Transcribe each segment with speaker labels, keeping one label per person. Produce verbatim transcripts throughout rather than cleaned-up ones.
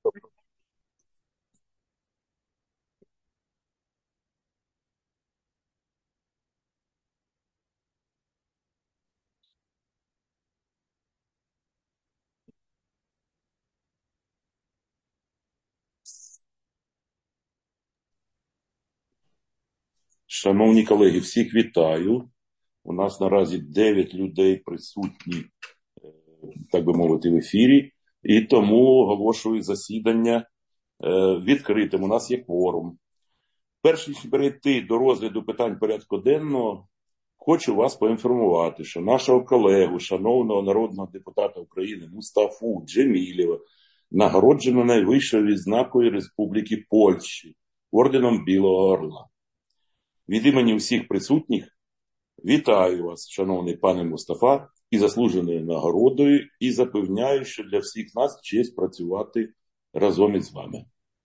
Speaker 1: Шановні колеги, всіх вітаю. У нас наразі дев'ять людей присутні, так би мовити, в ефірі. І тому оголошую засідання відкритим. У нас є кворум. Перш ніж перейти до розгляду питань порядку денного, хочу вас поінформувати, що нашого колегу, шановного народного депутата України Мустафу Джемілєва нагороджено найвищою відзнакою Республіки Польщі орденом Білого Орла. Від імені всіх присутніх вітаю вас, шановний пане Мустафа, і заслуженою нагородою, і запевняю, що для всіх нас честь працювати разом із вами.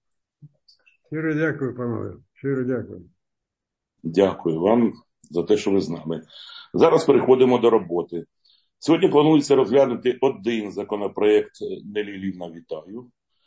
Speaker 2: Щиро дякую, панове. Щиро дякую.
Speaker 1: Дякую вам за те, що ви з нами. Зараз переходимо до роботи. Сьогодні планується розглянути один законопроект, Нелі Іллівна, вітаю,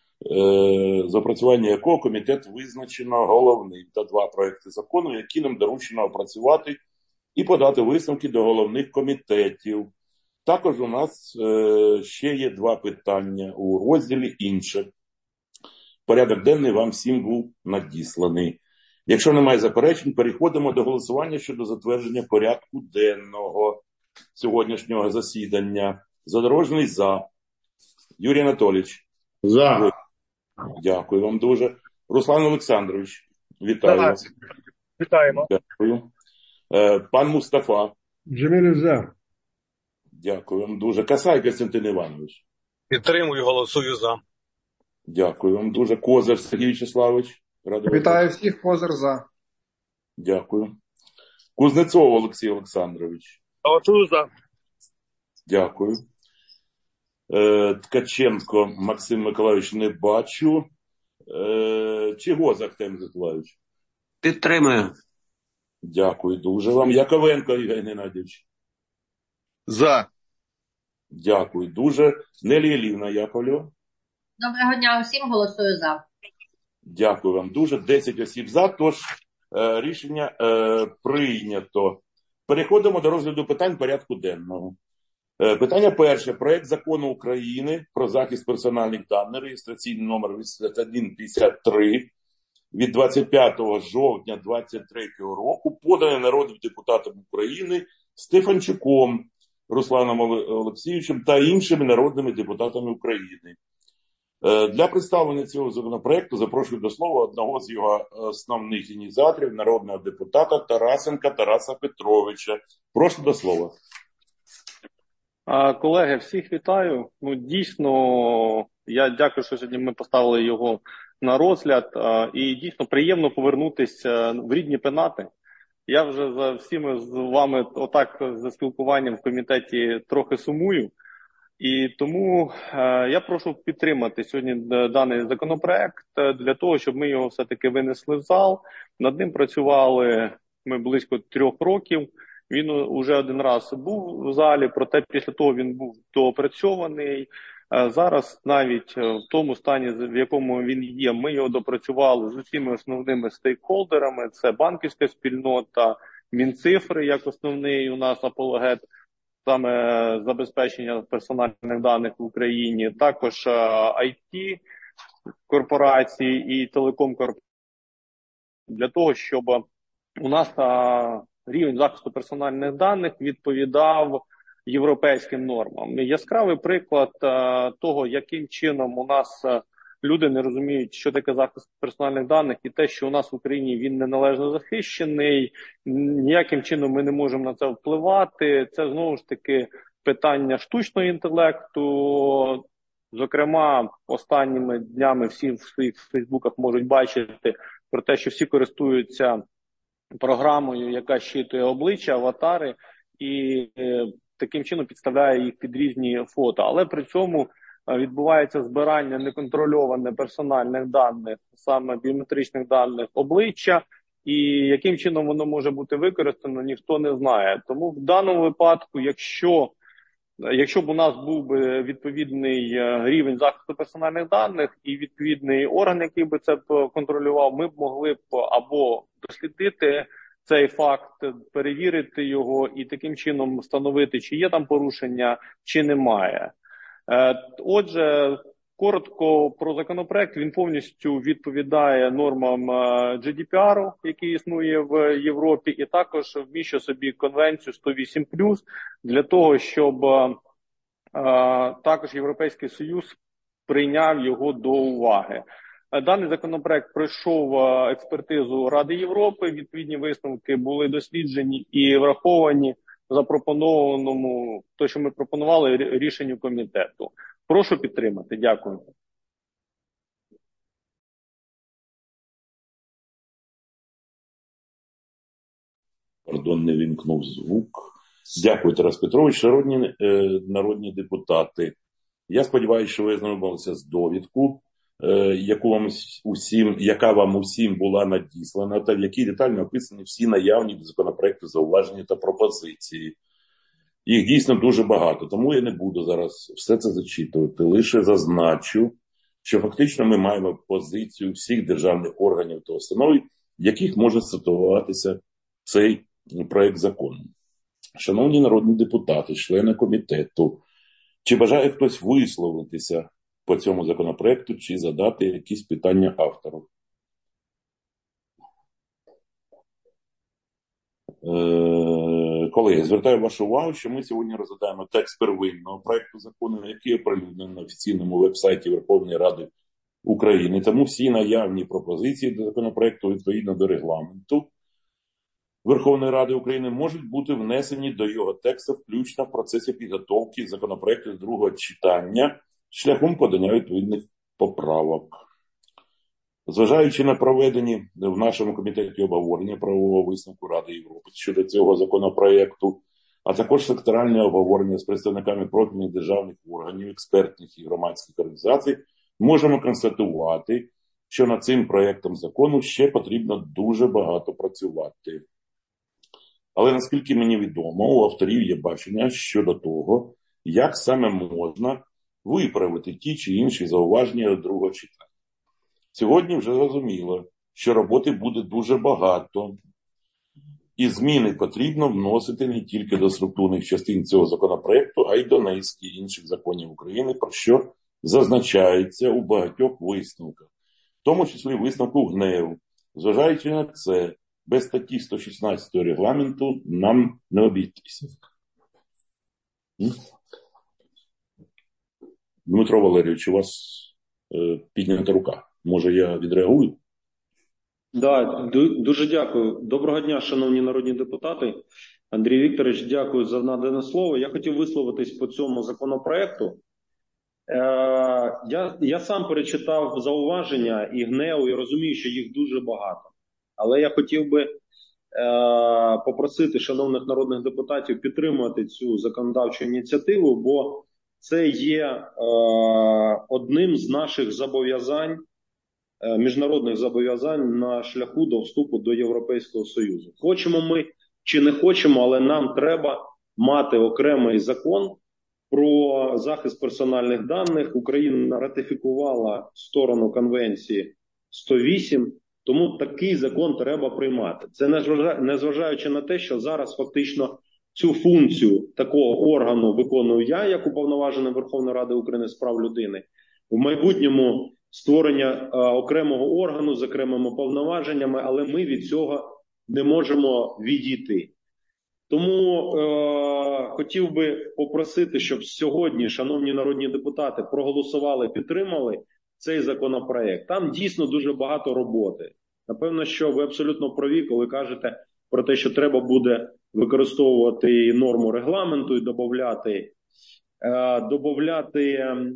Speaker 1: з опрацювання якого комітет визначено головним, та два проекти закону, які нам доручено опрацювати і подати висновки до головних комітетів. Також у нас ще є два питання у розділі «Інше». Порядок денний вам всім був надісланий. Якщо немає заперечень, переходимо до голосування щодо затвердження порядку денного сьогоднішнього засідання. Задорожний за. Юрій Анатолійович.
Speaker 3: За.
Speaker 1: Дякую вам дуже. Руслан Олександрович, вітаю вас.
Speaker 4: Вітаємо.
Speaker 1: Дякую. Пан Мустафа.
Speaker 2: Джемілєв за.
Speaker 1: Дякую вам дуже. Касай Костянтин Іванович.
Speaker 4: Підтримую, голосую за.
Speaker 1: Дякую вам дуже. Козир Сергій Вячеславович.
Speaker 5: Вітаю всіх, Козир за.
Speaker 1: Дякую. Кузнецов Олексій Олександрович.
Speaker 4: Голосую за.
Speaker 1: Дякую. Ткаченко Максим Миколайович не бачу. Чого за Ахтем Миколайович?
Speaker 3: Підтримую.
Speaker 1: Дякую дуже вам. Яковенко Євгеній Геннадійович.
Speaker 3: За.
Speaker 1: Дякую дуже. Нелі Іллівна Яковлєва.
Speaker 6: Доброго дня усім, голосую за.
Speaker 1: Дякую вам дуже. десять осіб за, тож е, рішення е, прийнято. Переходимо до розгляду питань порядку денного. Е, питання перше. Проект закону України про захист персональних даних, реєстраційний номер вісімдесят один п'ятдесят три від двадцять п'ятого жовтня двадцять третього року, поданий народним депутатом України Стефанчуком Русланом Олексійовичем та іншими народними депутатами України. Для представлення цього законопроекту запрошую до слова одного з його основних ініціаторів, народного депутата Тарасенка Тараса Петровича. Прошу до слова.
Speaker 7: Колеги, всіх вітаю. Ну, дійсно, я дякую, що сьогодні ми поставили його на розгляд. І дійсно приємно повернутися в рідні пенати. Я вже за всіми з вами отак за спілкуванням в комітеті трохи сумую. І тому е, я прошу підтримати сьогодні даний законопроект для того, щоб ми його все-таки винесли в зал. Над ним працювали ми близько трьох років. Він уже один раз був в залі, проте після того він був доопрацьований. Е, зараз навіть в тому стані, в якому він є, ми його допрацювали з усіма основними стейкхолдерами. Це банківська спільнота, Мінцифри як основний у нас апологет саме забезпечення персональних даних в Україні, також ай ті-корпорації і телеком-корпорації, для того, щоб у нас рівень захисту персональних даних відповідав європейським нормам. Яскравий приклад того, яким чином у нас люди не розуміють, що таке захист персональних даних, і те, що у нас в Україні він неналежно захищений, ніяким чином ми не можемо на це впливати. Це, знову ж таки, питання штучного інтелекту. Зокрема, останніми днями всі в своїх фейсбуках можуть бачити про те, що всі користуються програмою, яка щитує обличчя, аватари, і е, таким чином підставляє їх під різні фото. Але при цьому відбувається збирання неконтрольоване персональних даних, саме біометричних даних обличчя, і яким чином воно може бути використано, ніхто не знає. Тому в даному випадку, якщо Якщо б у нас був би відповідний рівень захисту персональних даних і відповідний орган, який би це контролював, ми б могли б або дослідити цей факт, перевірити його і таким чином встановити, чи є там порушення, чи немає. Отже, коротко про законопроект. Він повністю відповідає нормам джі ді пі ар, який існує в Європі, і також вміщує собі конвенцію сто вісім плюс, для того, щоб а, також Європейський Союз прийняв його до уваги. Даний законопроект пройшов експертизу Ради Європи, відповідні висновки були досліджені і враховані в запропонованому, то, що ми пропонували, рішенню комітету. Прошу підтримати. Дякую.
Speaker 1: Пардон, не вімкнув звук. Дякую, Тарас Петрович. Шановні е, народні депутати, я сподіваюся, що ви ознайомилися з довідку, е, яку вам усім, яка вам усім була надіслана, та в якій детально описані всі наявні до законопроекту зауваження та пропозиції. Їх дійсно дуже багато, тому я не буду зараз все це зачитувати. Лише зазначу, що фактично ми маємо позицію всіх державних органів та установ, яких може стосуватися цей проект закону. Шановні народні депутати, члени комітету, чи бажає хтось висловитися по цьому законопроекту, чи задати якісь питання автору? Е- колеги, звертаю вашу увагу, що ми сьогодні розглядаємо текст первинного проекту закону, який оприлюднений на офіційному веб-сайті Верховної Ради України. Тому всі наявні пропозиції до законопроекту відповідно до регламенту Верховної Ради України можуть бути внесені до його тексту включно в процесі підготовки законопроекту з другого читання шляхом подання відповідних поправок. Зважаючи на проведені в нашому комітеті обговорення правового висновку Ради Європи щодо цього законопроекту, а також секторальне обговорення з представниками профільних державних органів, експертних і громадських організацій, можемо констатувати, що над цим проектом закону ще потрібно дуже багато працювати. Але наскільки мені відомо, у авторів є бачення щодо того, як саме можна виправити ті чи інші зауваження до другого читання. Сьогодні вже зрозуміло, що роботи буде дуже багато, і зміни потрібно вносити не тільки до структурних частин цього законопроекту, а й до низки інших законів України, про що зазначається у багатьох висновках, в тому числі висновку ГНЕУ. Зважаючи на це, без статті сто шістнадцять регламенту нам не обійтися. Дмитро Валерійович, у вас е, піднята рука. Може, я відреагую?
Speaker 8: Да, дуже дякую. Доброго дня, шановні народні депутати. Андрій Вікторович, дякую за надане слово. Я хотів висловитись по цьому законопроекту. Е, я, я сам перечитав зауваження і ГНЕУ, і розумію, що їх дуже багато. Але я хотів би е, попросити шановних народних депутатів підтримати цю законодавчу ініціативу, бо це є е, одним з наших зобов'язань, е, міжнародних зобов'язань на шляху до вступу до Європейського Союзу. Хочемо ми чи не хочемо, але нам треба мати окремий закон про захист персональних даних. Україна ратифікувала сторону конвенції сто вісім, тому такий закон треба приймати. Це незважаючи на те, що зараз фактично цю функцію такого органу виконую я, як уповноважений Верховної Ради України з прав людини. В майбутньому створення а, окремого органу з окремими повноваженнями, але ми від цього не можемо відійти. Тому е, хотів би попросити, щоб сьогодні, шановні народні депутати, проголосували, підтримали цей законопроект. Там дійсно дуже багато роботи. Напевно, що ви абсолютно праві, коли кажете про те, що треба буде використовувати норму регламенту і додати, е, додати е,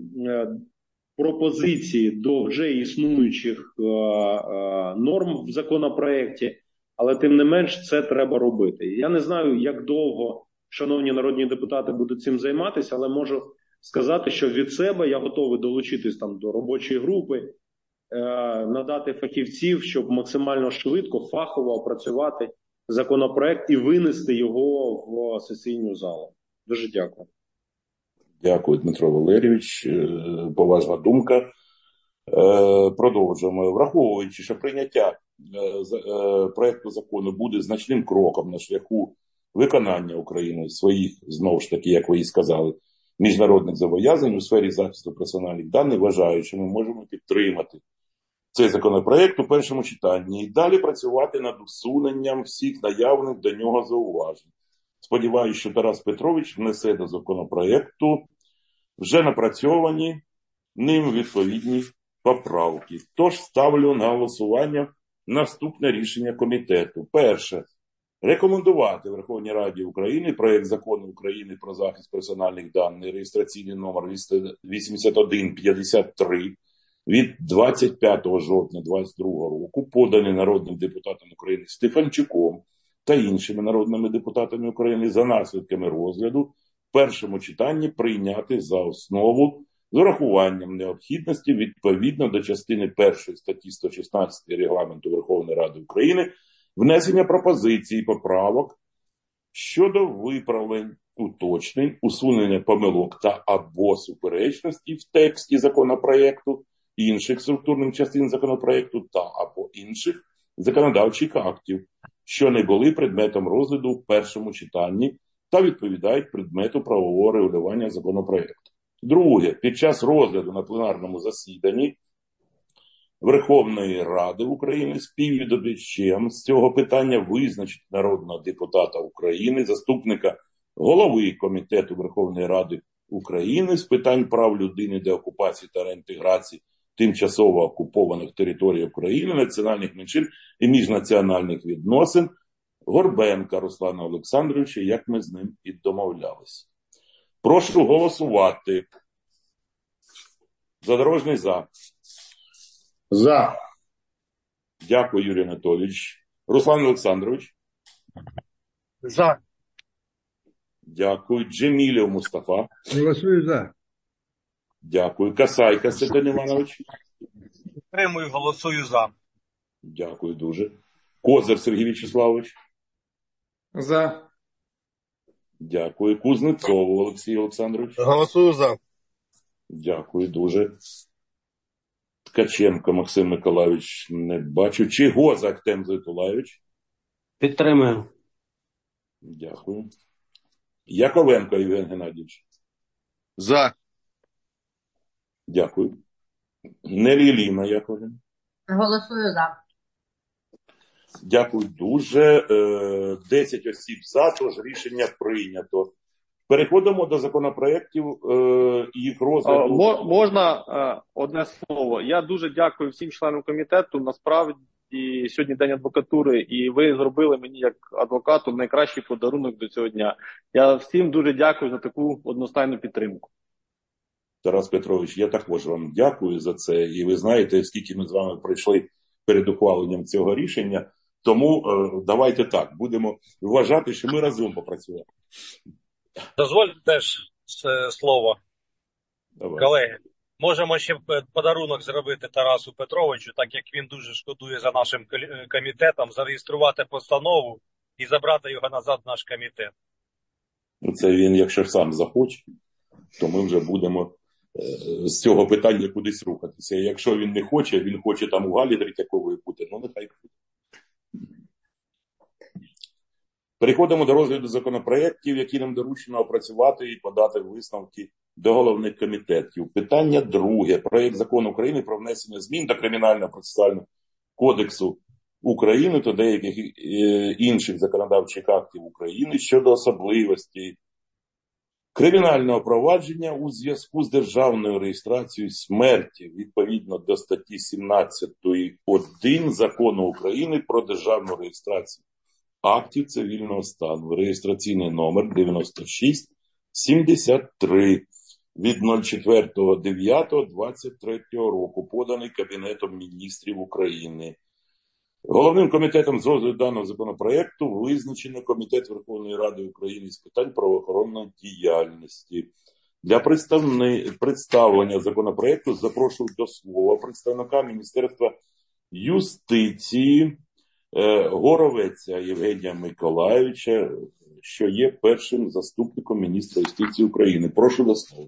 Speaker 8: пропозиції до вже існуючих е, е, норм в законопроекті, але тим не менш це треба робити. Я не знаю, як довго, шановні народні депутати, будуть цим займатися, але можу сказати, що від себе я готовий долучитись там до робочої групи, е, надати фахівців, щоб максимально швидко, фахово опрацювати законопроект і винести його в сесійну залу. Дуже дякую.
Speaker 1: Дякую, Дмитро Валерійович. Поважна думка. Продовжуємо. Враховуючи, що прийняття проекту закону буде значним кроком на шляху виконання Україною своїх, знову ж таки, як ви і сказали, міжнародних зобов'язань у сфері захисту персональних даних, вважаю, що ми можемо підтримати цей законопроект у першому читанні і далі працювати над усуненням всіх наявних до нього зауважень. Сподіваюся, що Тарас Петрович внесе до законопроекту вже напрацьовані ним відповідні поправки. Тож ставлю на голосування наступне рішення комітету. Перше. Рекомендувати Верховній Раді України проект закону України про захист персональних даних, реєстраційний номер вісімдесят один п'ятдесят три від двадцять п'ятого жовтня двадцять другого року, поданий народним депутатом України Стефанчуком та іншими народними депутатами України за наслідками розгляду в першому читанні прийняти за основу з урахуванням необхідності відповідно до частини першої статті сто шістнадцять Регламенту Верховної Ради України внесення пропозицій і поправок щодо виправлень, уточнень, усунення помилок та або суперечностей в тексті законопроекту, інших структурних частин законопроекту та або інших законодавчих актів, що не були предметом розгляду в першому читанні та відповідають предмету правового регулювання законопроекту. Друге, під час розгляду на пленарному засіданні Верховної Ради України співвідповідачем з цього питання визначить народного депутата України, заступника голови Комітету Верховної Ради України з питань прав людини, деокупації та реінтеграції тимчасово окупованих територій України, національних меншин і міжнаціональних відносин Горбенка Руслана Олександровича, як ми з ним і домовлялися. Прошу голосувати. Задорожний за.
Speaker 3: За.
Speaker 1: Дякую, Юрій Анатолійович. Руслан Олександрович.
Speaker 4: За.
Speaker 1: Дякую. Джемілєв Мустафа.
Speaker 2: Голосую за.
Speaker 1: Дякую. Касайка Степан Іванович.
Speaker 4: Підтримую, голосую за.
Speaker 1: Дякую дуже. Козир Сергій Вячеславович.
Speaker 5: За.
Speaker 1: Дякую. Кузнецов Олексій Олександрович.
Speaker 4: Голосую за.
Speaker 1: Дякую дуже. Ткаченко Максим Миколайович не бачу. Чигоза Ахтем Зайтулайович.
Speaker 3: Підтримую.
Speaker 1: Дякую. Яковенко Євген Геннадійович.
Speaker 3: За.
Speaker 1: Дякую. Нелі Ліна Яковлевна.
Speaker 6: Голосую за.
Speaker 1: Дякую дуже. Десять осіб за, тож рішення прийнято. Переходимо до законопроєктів і їх розгляду.
Speaker 7: Мо- можна е, одне слово? Я дуже дякую всім членам комітету. Насправді сьогодні день адвокатури, і ви зробили мені як адвокату найкращий подарунок до цього дня. Я всім дуже дякую за таку одностайну підтримку.
Speaker 1: Тарас Петрович, я також вам дякую за це. І ви знаєте, скільки ми з вами пройшли перед ухваленням цього рішення. Тому е, давайте так, будемо вважати, що ми разом попрацюємо.
Speaker 4: Дозвольте теж слово.
Speaker 1: Давай.
Speaker 4: Колеги, можемо ще подарунок зробити Тарасу Петровичу, так як він дуже шкодує за нашим комітетом, зареєструвати постанову і забрати його назад в наш комітет.
Speaker 1: Це він, якщо сам захоче, то ми вже будемо е, з цього питання кудись рухатися. І якщо він не хоче, він хоче там у Галі Третьякової бути, ну нехай буде. Переходимо до розгляду законопроєктів, які нам доручено опрацювати і подати висновки до головних комітетів. Питання друге. Проєкт закону України про внесення змін до Кримінального процесуального кодексу України та деяких інших законодавчих актів України щодо особливостей кримінального провадження у зв'язку з державною реєстрацією смерті відповідно до статті сімнадцять один Закону України про державну реєстрацію актів цивільного стану, реєстраційний номер дев'яносто шість сімдесят три від четвертого дев'ятого двадцять третього року, поданий Кабінетом міністрів України. Головним комітетом з розгляду даного законопроекту визначено Комітет Верховної Ради України з питань правоохоронної діяльності. Для представлення законопроекту запрошую до слова представника Міністерства юстиції Горовеця Євгенія Миколайовича. що є першим заступником міністра юстиції України. Прошу до слова.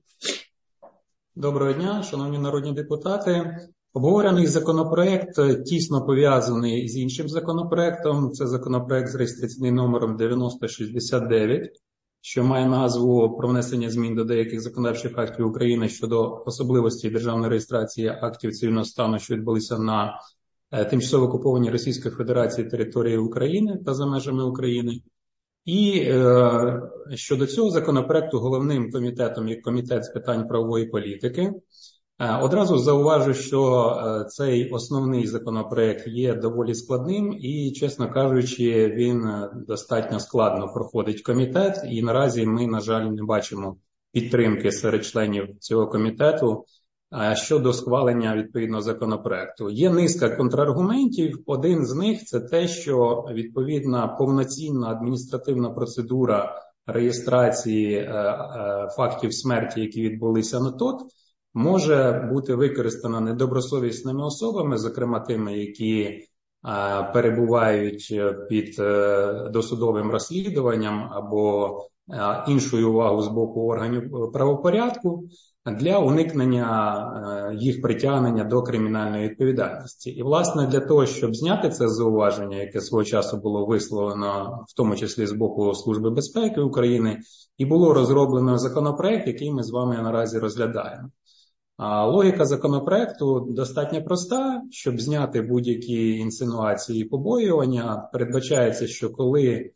Speaker 9: Доброго дня, шановні народні депутати. Обговорений законопроект тісно пов'язаний з іншим законопроектом. Це законопроект з реєстраційним номером дев'яносто шістдесят дев'ять, що має назву про внесення змін до деяких законодавчих актів України щодо особливостей державної реєстрації актів цивільного стану, що відбулися на тимчасово окупованій Російською Федерацією території України та за межами України. І е, щодо цього законопроекту головним комітетом є Комітет з питань правової політики. Е, одразу зауважу, що е, цей основний законопроект є доволі складним і, чесно кажучи, він достатньо складно проходить комітет. І наразі ми, на жаль, не бачимо підтримки серед членів цього комітету щодо схвалення відповідного законопроекту. Є низка контраргументів. Один з них – це те, що відповідна повноцінна адміністративна процедура реєстрації е, е, фактів смерті, які відбулися на ТОТ, може бути використана недобросовісними особами, зокрема тими, які е, перебувають під е, досудовим розслідуванням або е, іншою увагою з боку органів правопорядку, для уникнення їх притягнення до кримінальної відповідальності. І, власне, для того, щоб зняти це зауваження, яке свого часу було висловлено, в тому числі з боку Служби безпеки України, і було розроблено законопроект, який ми з вами наразі розглядаємо. А логіка законопроекту достатньо проста. Щоб зняти будь-які інсинуації і побоювання, передбачається, що коли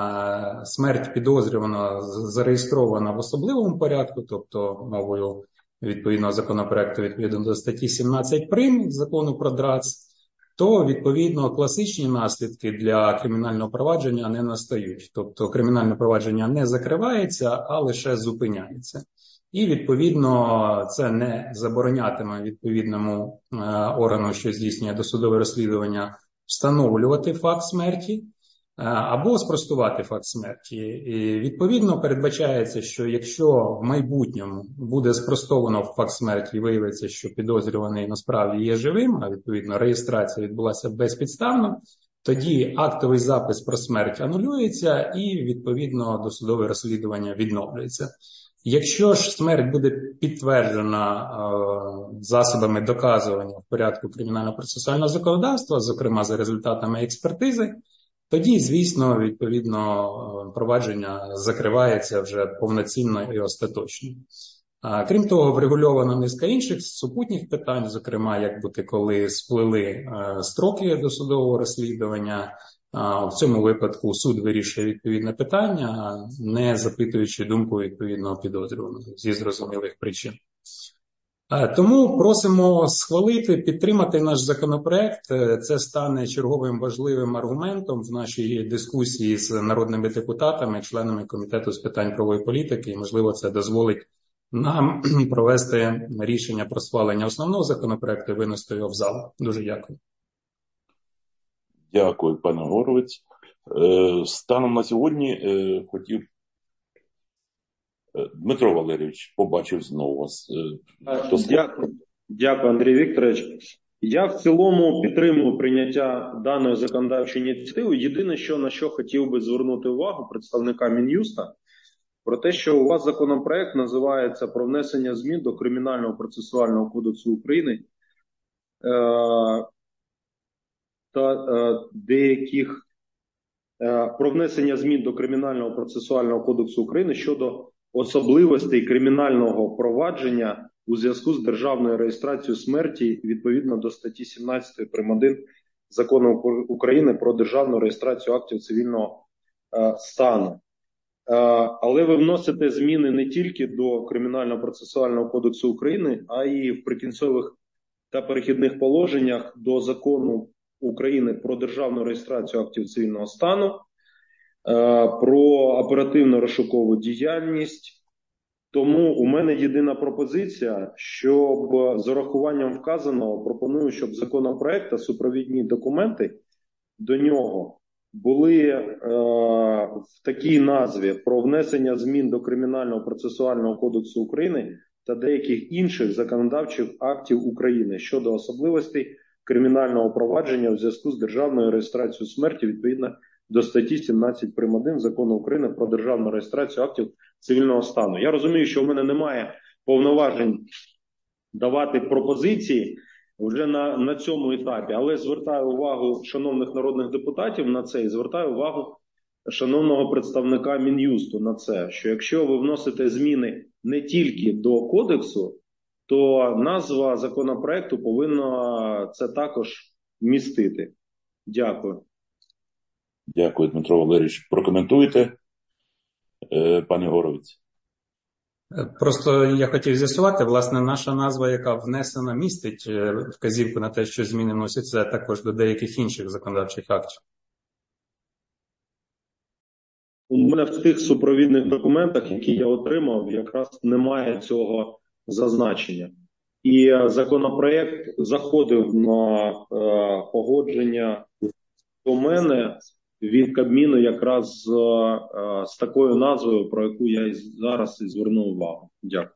Speaker 9: смерть підозрюваного зареєстрована в особливому порядку, тобто мовою відповідного законопроекту відповідно до статті сімнадцять прим. Закону про ДРАЦ, то відповідно класичні наслідки для кримінального провадження не настають. Тобто кримінальне провадження не закривається, а лише зупиняється. І відповідно це не заборонятиме відповідному органу, що здійснює досудове розслідування, встановлювати факт смерті або спростувати факт смерті. І відповідно передбачається, що якщо в майбутньому буде спростовано факт смерті і виявиться, що підозрюваний насправді є живим, а відповідно реєстрація відбулася безпідставно, тоді актовий запис про смерть анулюється і відповідно досудове розслідування відновлюється. Якщо ж смерть буде підтверджена е, засобами доказування в порядку кримінально-процесуального законодавства, зокрема за результатами експертизи, тоді, звісно, відповідно, провадження закривається вже повноцінно і остаточно. Крім того, врегульовано низка інших супутніх питань, зокрема, як бути, коли сплили строки досудового розслідування. В цьому випадку суд вирішує відповідне питання, не запитуючи думку відповідного підозрюваного зі зрозумілих причин. Тому просимо схвалити, підтримати наш законопроект. Це стане черговим важливим аргументом в нашій дискусії з народними депутатами, членами Комітету з питань правової політики. І, можливо, це дозволить нам провести рішення про схвалення основного законопроекту і винести його в зал. Дуже дякую.
Speaker 1: Дякую, пане Горовець. Станом на сьогодні хотів Дмитро Валерійович, побачив знову вас.
Speaker 8: Дякую, Дякую, Андрій Вікторович. Я в цілому підтримую прийняття даної законодавчої ініціативи. Єдине, що на що хотів би звернути увагу представника Мін'юста, про те, що у вас законопроект називається про внесення змін до Кримінального процесуального кодексу України е- та е- деяких е- про внесення змін до Кримінального процесуального кодексу України щодо особливостей кримінального провадження у зв'язку з державною реєстрацією смерті відповідно до статті сімнадцять прим. один Закону України про державну реєстрацію актів цивільного е, стану. Е, але ви вносите зміни не тільки до Кримінального процесуального кодексу України, а й в прикінцевих та перехідних положеннях до Закону України про державну реєстрацію актів цивільного стану, про оперативно-розшукову діяльність. Тому у мене єдина пропозиція, щоб з урахуванням вказаного пропоную, щоб законопроект та супровідні документи до нього були е, в такій назві: про внесення змін до Кримінального процесуального кодексу України та деяких інших законодавчих актів України щодо особливостей кримінального провадження у зв'язку з державною реєстрацією смерті відповідно до статті сімнадцять прим. один Закону України про державну реєстрацію актів цивільного стану. Я розумію, що в мене немає повноважень давати пропозиції вже на, на цьому етапі, але звертаю увагу шановних народних депутатів на це і звертаю увагу шановного представника Мін'юсту на це, що якщо ви вносите зміни не тільки до кодексу, то назва законопроекту повинна це також містити. Дякую.
Speaker 1: Дякую, Дмитро Валерійович. Прокоментуєте, пане Горовець?
Speaker 9: Просто я хотів з'ясувати, власне, наша назва, яка внесена, містить вказівку на те, що зміни вносяться також до деяких інших законодавчих актів.
Speaker 8: У мене в тих супровідних документах, які я отримав, якраз немає цього зазначення. І законопроект заходив на е, погодження до мене від Кабміну якраз з, е, з такою назвою, про яку я і зараз і звернув увагу. Дякую.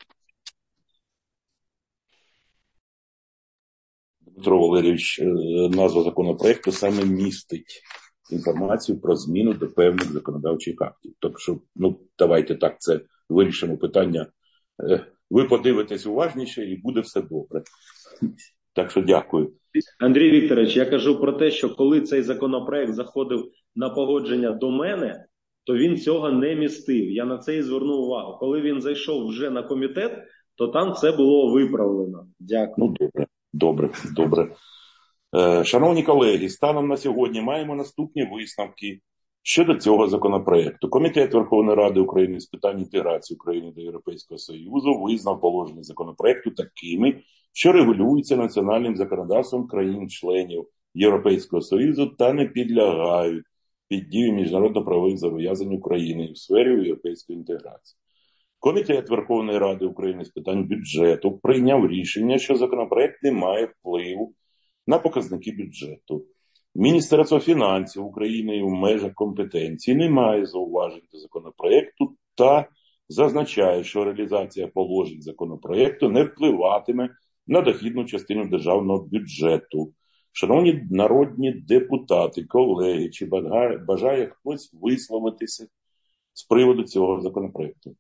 Speaker 1: Дмитро Валерійович, назва законопроекту саме містить інформацію про зміну до певних законодавчих актів. Тобто, що, ну, давайте так, це вирішимо питання. Ви подивитесь уважніше і буде все добре. Так що дякую.
Speaker 8: Андрій Вікторович, я кажу про те, що коли цей законопроект заходив на погодження до мене, то він цього не містив. Я на це і звернув увагу. Коли він зайшов вже на комітет, то там це було виправлено. Дякую.
Speaker 1: Ну, добре, добре, добре. Е, шановні колеги, станом на сьогодні маємо наступні висновки щодо цього законопроекту. Комітет Верховної Ради України з питань інтеграції України до Європейського Союзу визнав положення законопроекту такими, що регулюються національним законодавством країн-членів Європейського Союзу та не підлягають під дію міжнародно-правових зобов'язань України в сфері європейської інтеграції. Комітет Верховної Ради України з питань бюджету прийняв рішення, що законопроект не має впливу на показники бюджету. Міністерство фінансів України в межах компетенції не має зауважень до законопроекту та зазначає, що реалізація положень законопроекту не впливатиме на дохідну частину державного бюджету. Шановні народні депутати, колеги, чи бажає хтось висловитися з приводу цього законопроекту?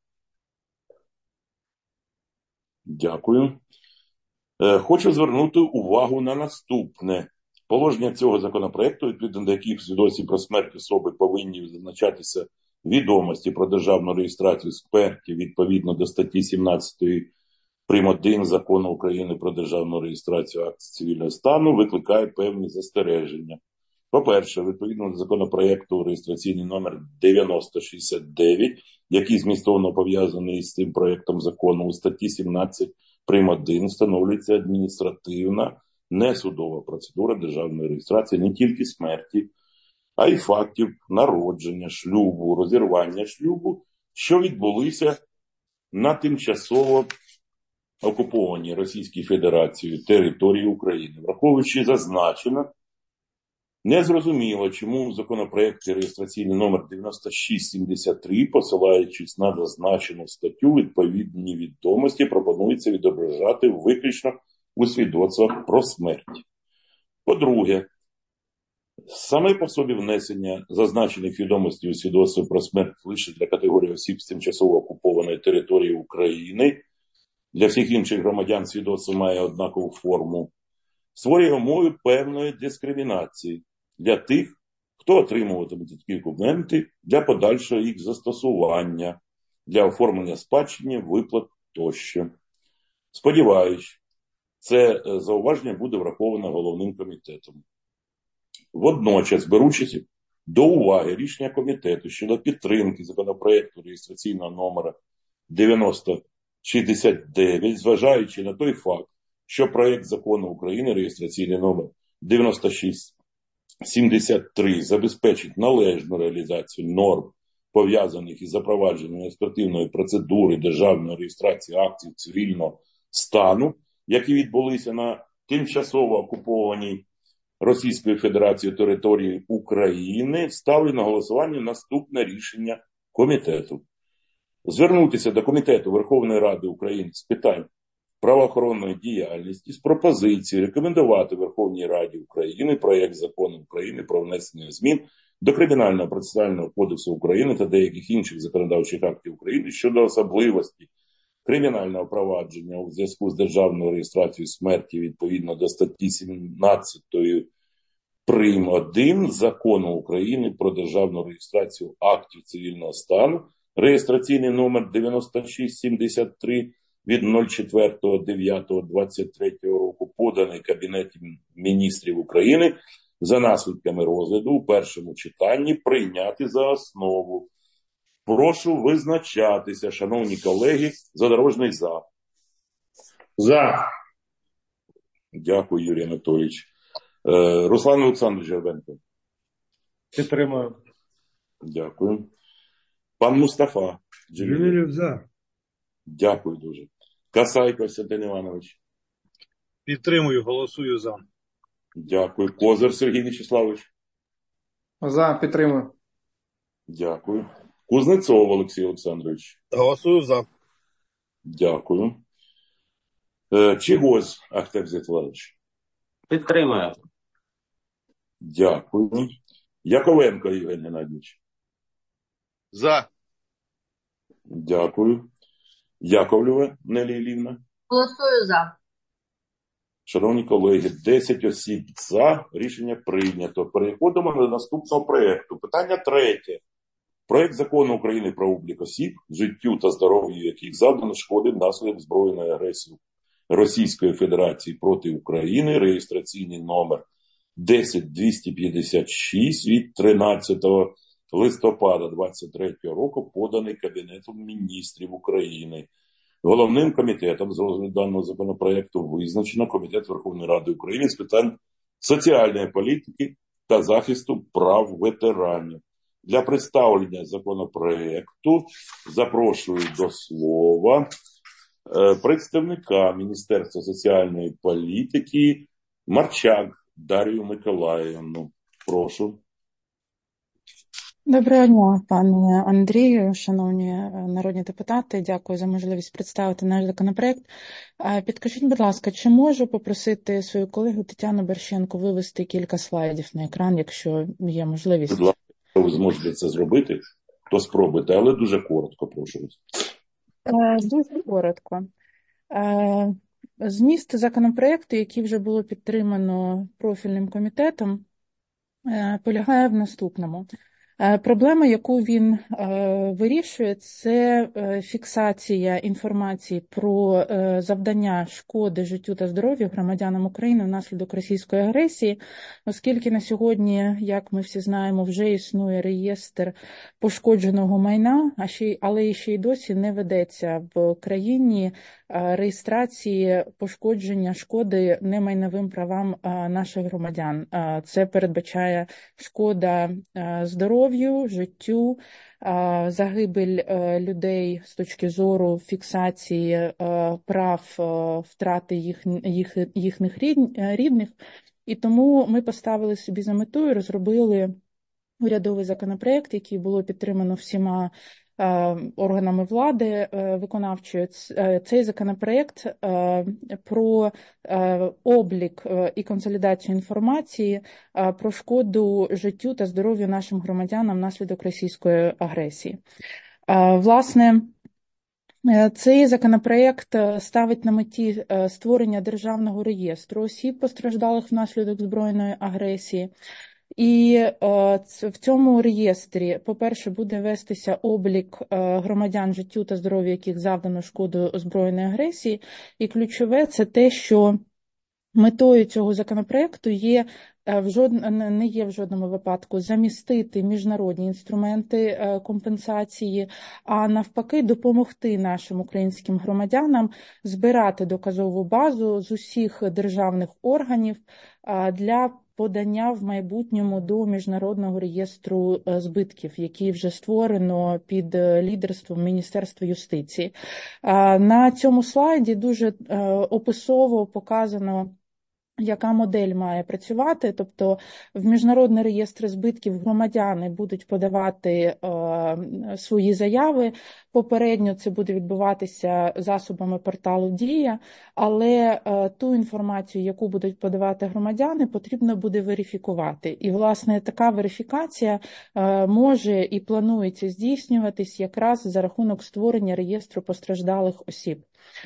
Speaker 1: Дякую. Хочу звернути увагу на наступне. Положення цього законопроекту, відповідно до яких в свідоцтві про смерть особи повинні зазначатися відомості про державну реєстрацію смерті відповідно до статті сімнадцять прим. один Закону України про державну реєстрацію актів цивільного стану, викликає певні застереження. По-перше, відповідно до законопроекту реєстраційний номер дев'яносто шістдесят дев'ять, який змістовно пов'язаний з цим проектом закону, у статті сімнадцять прим. один встановлюється адміністративна несудова процедура державної реєстрації не тільки смерті, а й фактів народження, шлюбу, розірвання шлюбу, що відбулися на тимчасово окупованій Російською Федерацією території України. Враховуючи зазначено, незрозуміло, чому в законопроекті реєстраційний номер дев'яносто шість сімдесят три, посилаючись на зазначену статтю, відповідні відомості пропонується відображати виключно у свідоцтвах про смерть. По-друге, саме по собі внесення зазначених відомостей у свідоцтво про смерть лише для категорії осіб з тимчасово окупованої території України, для всіх інших громадян свідоцтво має однакову форму, створює умови певної дискримінації для тих, хто отримуватиме такі документи для подальшого їх застосування, для оформлення спадщини, виплат тощо. Сподіваюсь, це зауваження буде враховано головним комітетом. Водночас, беручись до уваги рішення комітету щодо підтримки законопроекту реєстраційного номера дев'яносто шістдесят дев'ять, зважаючи на той факт, що проект закону України реєстраційний номер дев'яносто шість сімдесят три забезпечить належну реалізацію норм, пов'язаних із запровадженням адміністративної процедури державної реєстрації актів цивільного стану, які відбулися на тимчасово окупованій Російською Федерацією території України, ставлю на голосування наступне рішення комітету. Звернутися до Комітету Верховної Ради України з питань правоохоронної діяльності з пропозицією рекомендувати Верховній Раді України проєкт закону України про внесення змін до Кримінального процесуального кодексу України та деяких інших законодавчих актів України щодо особливості кримінального провадження у зв'язку з державною реєстрацією смерті відповідно до статті сімнадцятої прим. один Закону України про державну реєстрацію актів цивільного стану, реєстраційний номер дев'яносто шість сімдесят три від четвертого дев'ятого двадцять третього року, поданий Кабінетом міністрів України, за наслідками розгляду у першому читанні прийняти за основу. Прошу визначатися, шановні колеги. Задорожний за.
Speaker 3: За.
Speaker 1: Дякую, Юрій Анатолійович. Е, Руслан Олександрович Жербенко.
Speaker 3: Підтримую.
Speaker 1: Дякую. Пан Мустафа Джемілєв.
Speaker 2: Джемілєв за.
Speaker 1: Дякую дуже. Касай Костянтин Іванович.
Speaker 4: Підтримую, голосую за.
Speaker 1: Дякую. Козир Сергій Вячеславович.
Speaker 5: За. Підтримую.
Speaker 1: Дякую. Кузнецов Олексій Олександрович.
Speaker 3: Голосую за.
Speaker 1: Дякую. Е, Чигоз Ахтем Зятварович.
Speaker 3: Підтримую.
Speaker 1: Дякую. Яковенко Євген Геннадійович.
Speaker 3: За.
Speaker 1: Дякую. Яковлєва Нелі Іллівна.
Speaker 6: Голосую за.
Speaker 1: Шановні колеги, десять осіб за. Рішення прийнято. Переходимо до наступного проєкту. Питання третє. Проєкт закону України про облік осіб, життю та здоров'ю яких завдано шкоди внаслідок збройної агресії Російської Федерації проти України, реєстраційний номер десять двісті п'ятдесят шість від тринадцятого листопада двадцять третього року, поданий Кабінетом міністрів України. Головним комітетом з розгляду даного законопроекту визначено Комітет Верховної Ради України з питань соціальної політики та захисту прав ветеранів. Для представлення законопроекту запрошую до слова представника Міністерства соціальної політики Марчак Дар'ю Миколаївну. Прошу.
Speaker 10: Доброго дня, пане Андрію, шановні народні депутати. Дякую за можливість представити наш законопроект. Підкажіть, будь ласка, чи можу попросити свою колегу Тетяну Берщенко вивести кілька слайдів на екран, якщо є можливість?
Speaker 1: Будь ласка, якщо ви зможете це зробити, то спробуйте, але дуже коротко, прошу вас.
Speaker 10: Дуже коротко. Зміст законопроекту, який вже було підтримано профільним комітетом, полягає в наступному. Проблема, яку він вирішує, це фіксація інформації про завдання шкоди життю та здоров'ю громадянам України внаслідок російської агресії, оскільки на сьогодні, як ми всі знаємо, вже існує реєстр пошкодженого майна, а ще, але ще й досі не ведеться в країні реєстрації пошкодження шкоди немайновим правам наших громадян. Це передбачає шкода здоров'ю, життю, загибель людей з точки зору фіксації прав, втрати їх, їх, їхніх рідних. І тому ми поставили собі за мету і розробили урядовий законопроект, який було підтримано всіма органами влади виконавчої. Цей законопроект про облік і консолідацію інформації про шкоду життю та здоров'ю нашим громадянам внаслідок російської агресії. Власне, цей законопроект ставить на меті створення державного реєстру осіб, постраждалих внаслідок збройної агресії. І в цьому реєстрі, по-перше, буде вестися облік громадян життю та здоров'ю, яких завдано шкоду збройної агресії. І ключове – це те, що метою цього законопроекту є в жод... не є в жодному випадку замістити міжнародні інструменти компенсації, а навпаки допомогти нашим українським громадянам збирати доказову базу з усіх державних органів для подання в майбутньому до Міжнародного реєстру збитків, який вже створено під лідерством Міністерства юстиції. На цьому слайді дуже описово показано яка модель має працювати. Тобто в Міжнародний реєстр збитків громадяни будуть подавати е, свої заяви. Попередньо це буде відбуватися засобами порталу «Дія», але е, ту інформацію, яку будуть подавати громадяни, потрібно буде верифікувати. І, власне, така верифікація е, може і планується здійснюватись якраз за рахунок створення реєстру постраждалих осіб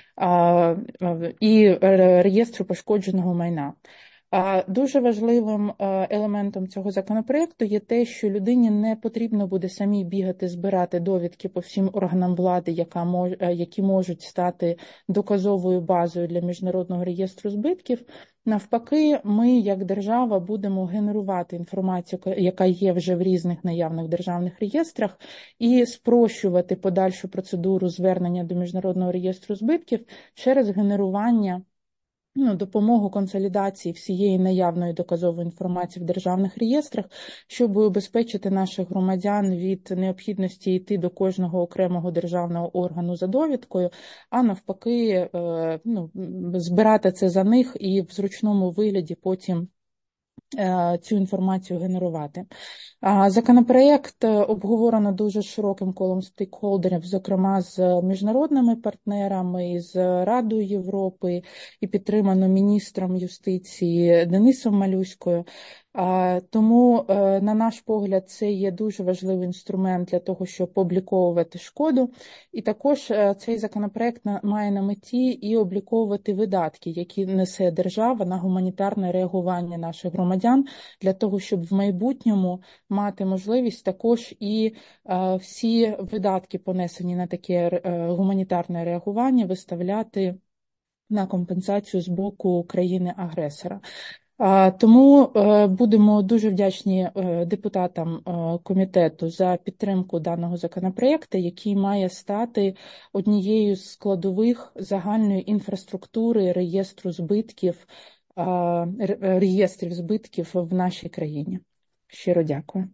Speaker 10: і реєстру пошкодженого майна. Дуже важливим елементом цього законопроекту є те, що людині не потрібно буде самій бігати, збирати довідки по всім органам влади, яка мож, які можуть стати доказовою базою для Міжнародного реєстру збитків. Навпаки, ми, як держава, будемо генерувати інформацію, яка є вже в різних наявних державних реєстрах, і спрощувати подальшу процедуру звернення до Міжнародного реєстру збитків через генерування, ну, допомогу консолідації всієї наявної доказової інформації в державних реєстрах, щоб убезпечити наших громадян від необхідності йти до кожного окремого державного органу за довідкою, а навпаки, ну, збирати це за них і в зручному вигляді потім цю інформацію генерувати. Законопроєкт обговорено дуже широким колом стейкхолдерів, зокрема з міжнародними партнерами, з Радою Європи, і підтримано міністром юстиції Денисом Малюською. Тому, на наш погляд, це є дуже важливий інструмент для того, щоб обліковувати шкоду. І також цей законопроект має на меті і обліковувати видатки, які несе держава на гуманітарне реагування наших громадян, для того, щоб в майбутньому мати можливість також і всі видатки, понесені на таке гуманітарне реагування, виставляти на компенсацію з боку країни-агресора. Тому будемо дуже вдячні депутатам комітету за підтримку даного законопроекту, який має стати однією з складових загальної інфраструктури реєстру збитків, реєстрів збитків в нашій країні. Щиро дякую.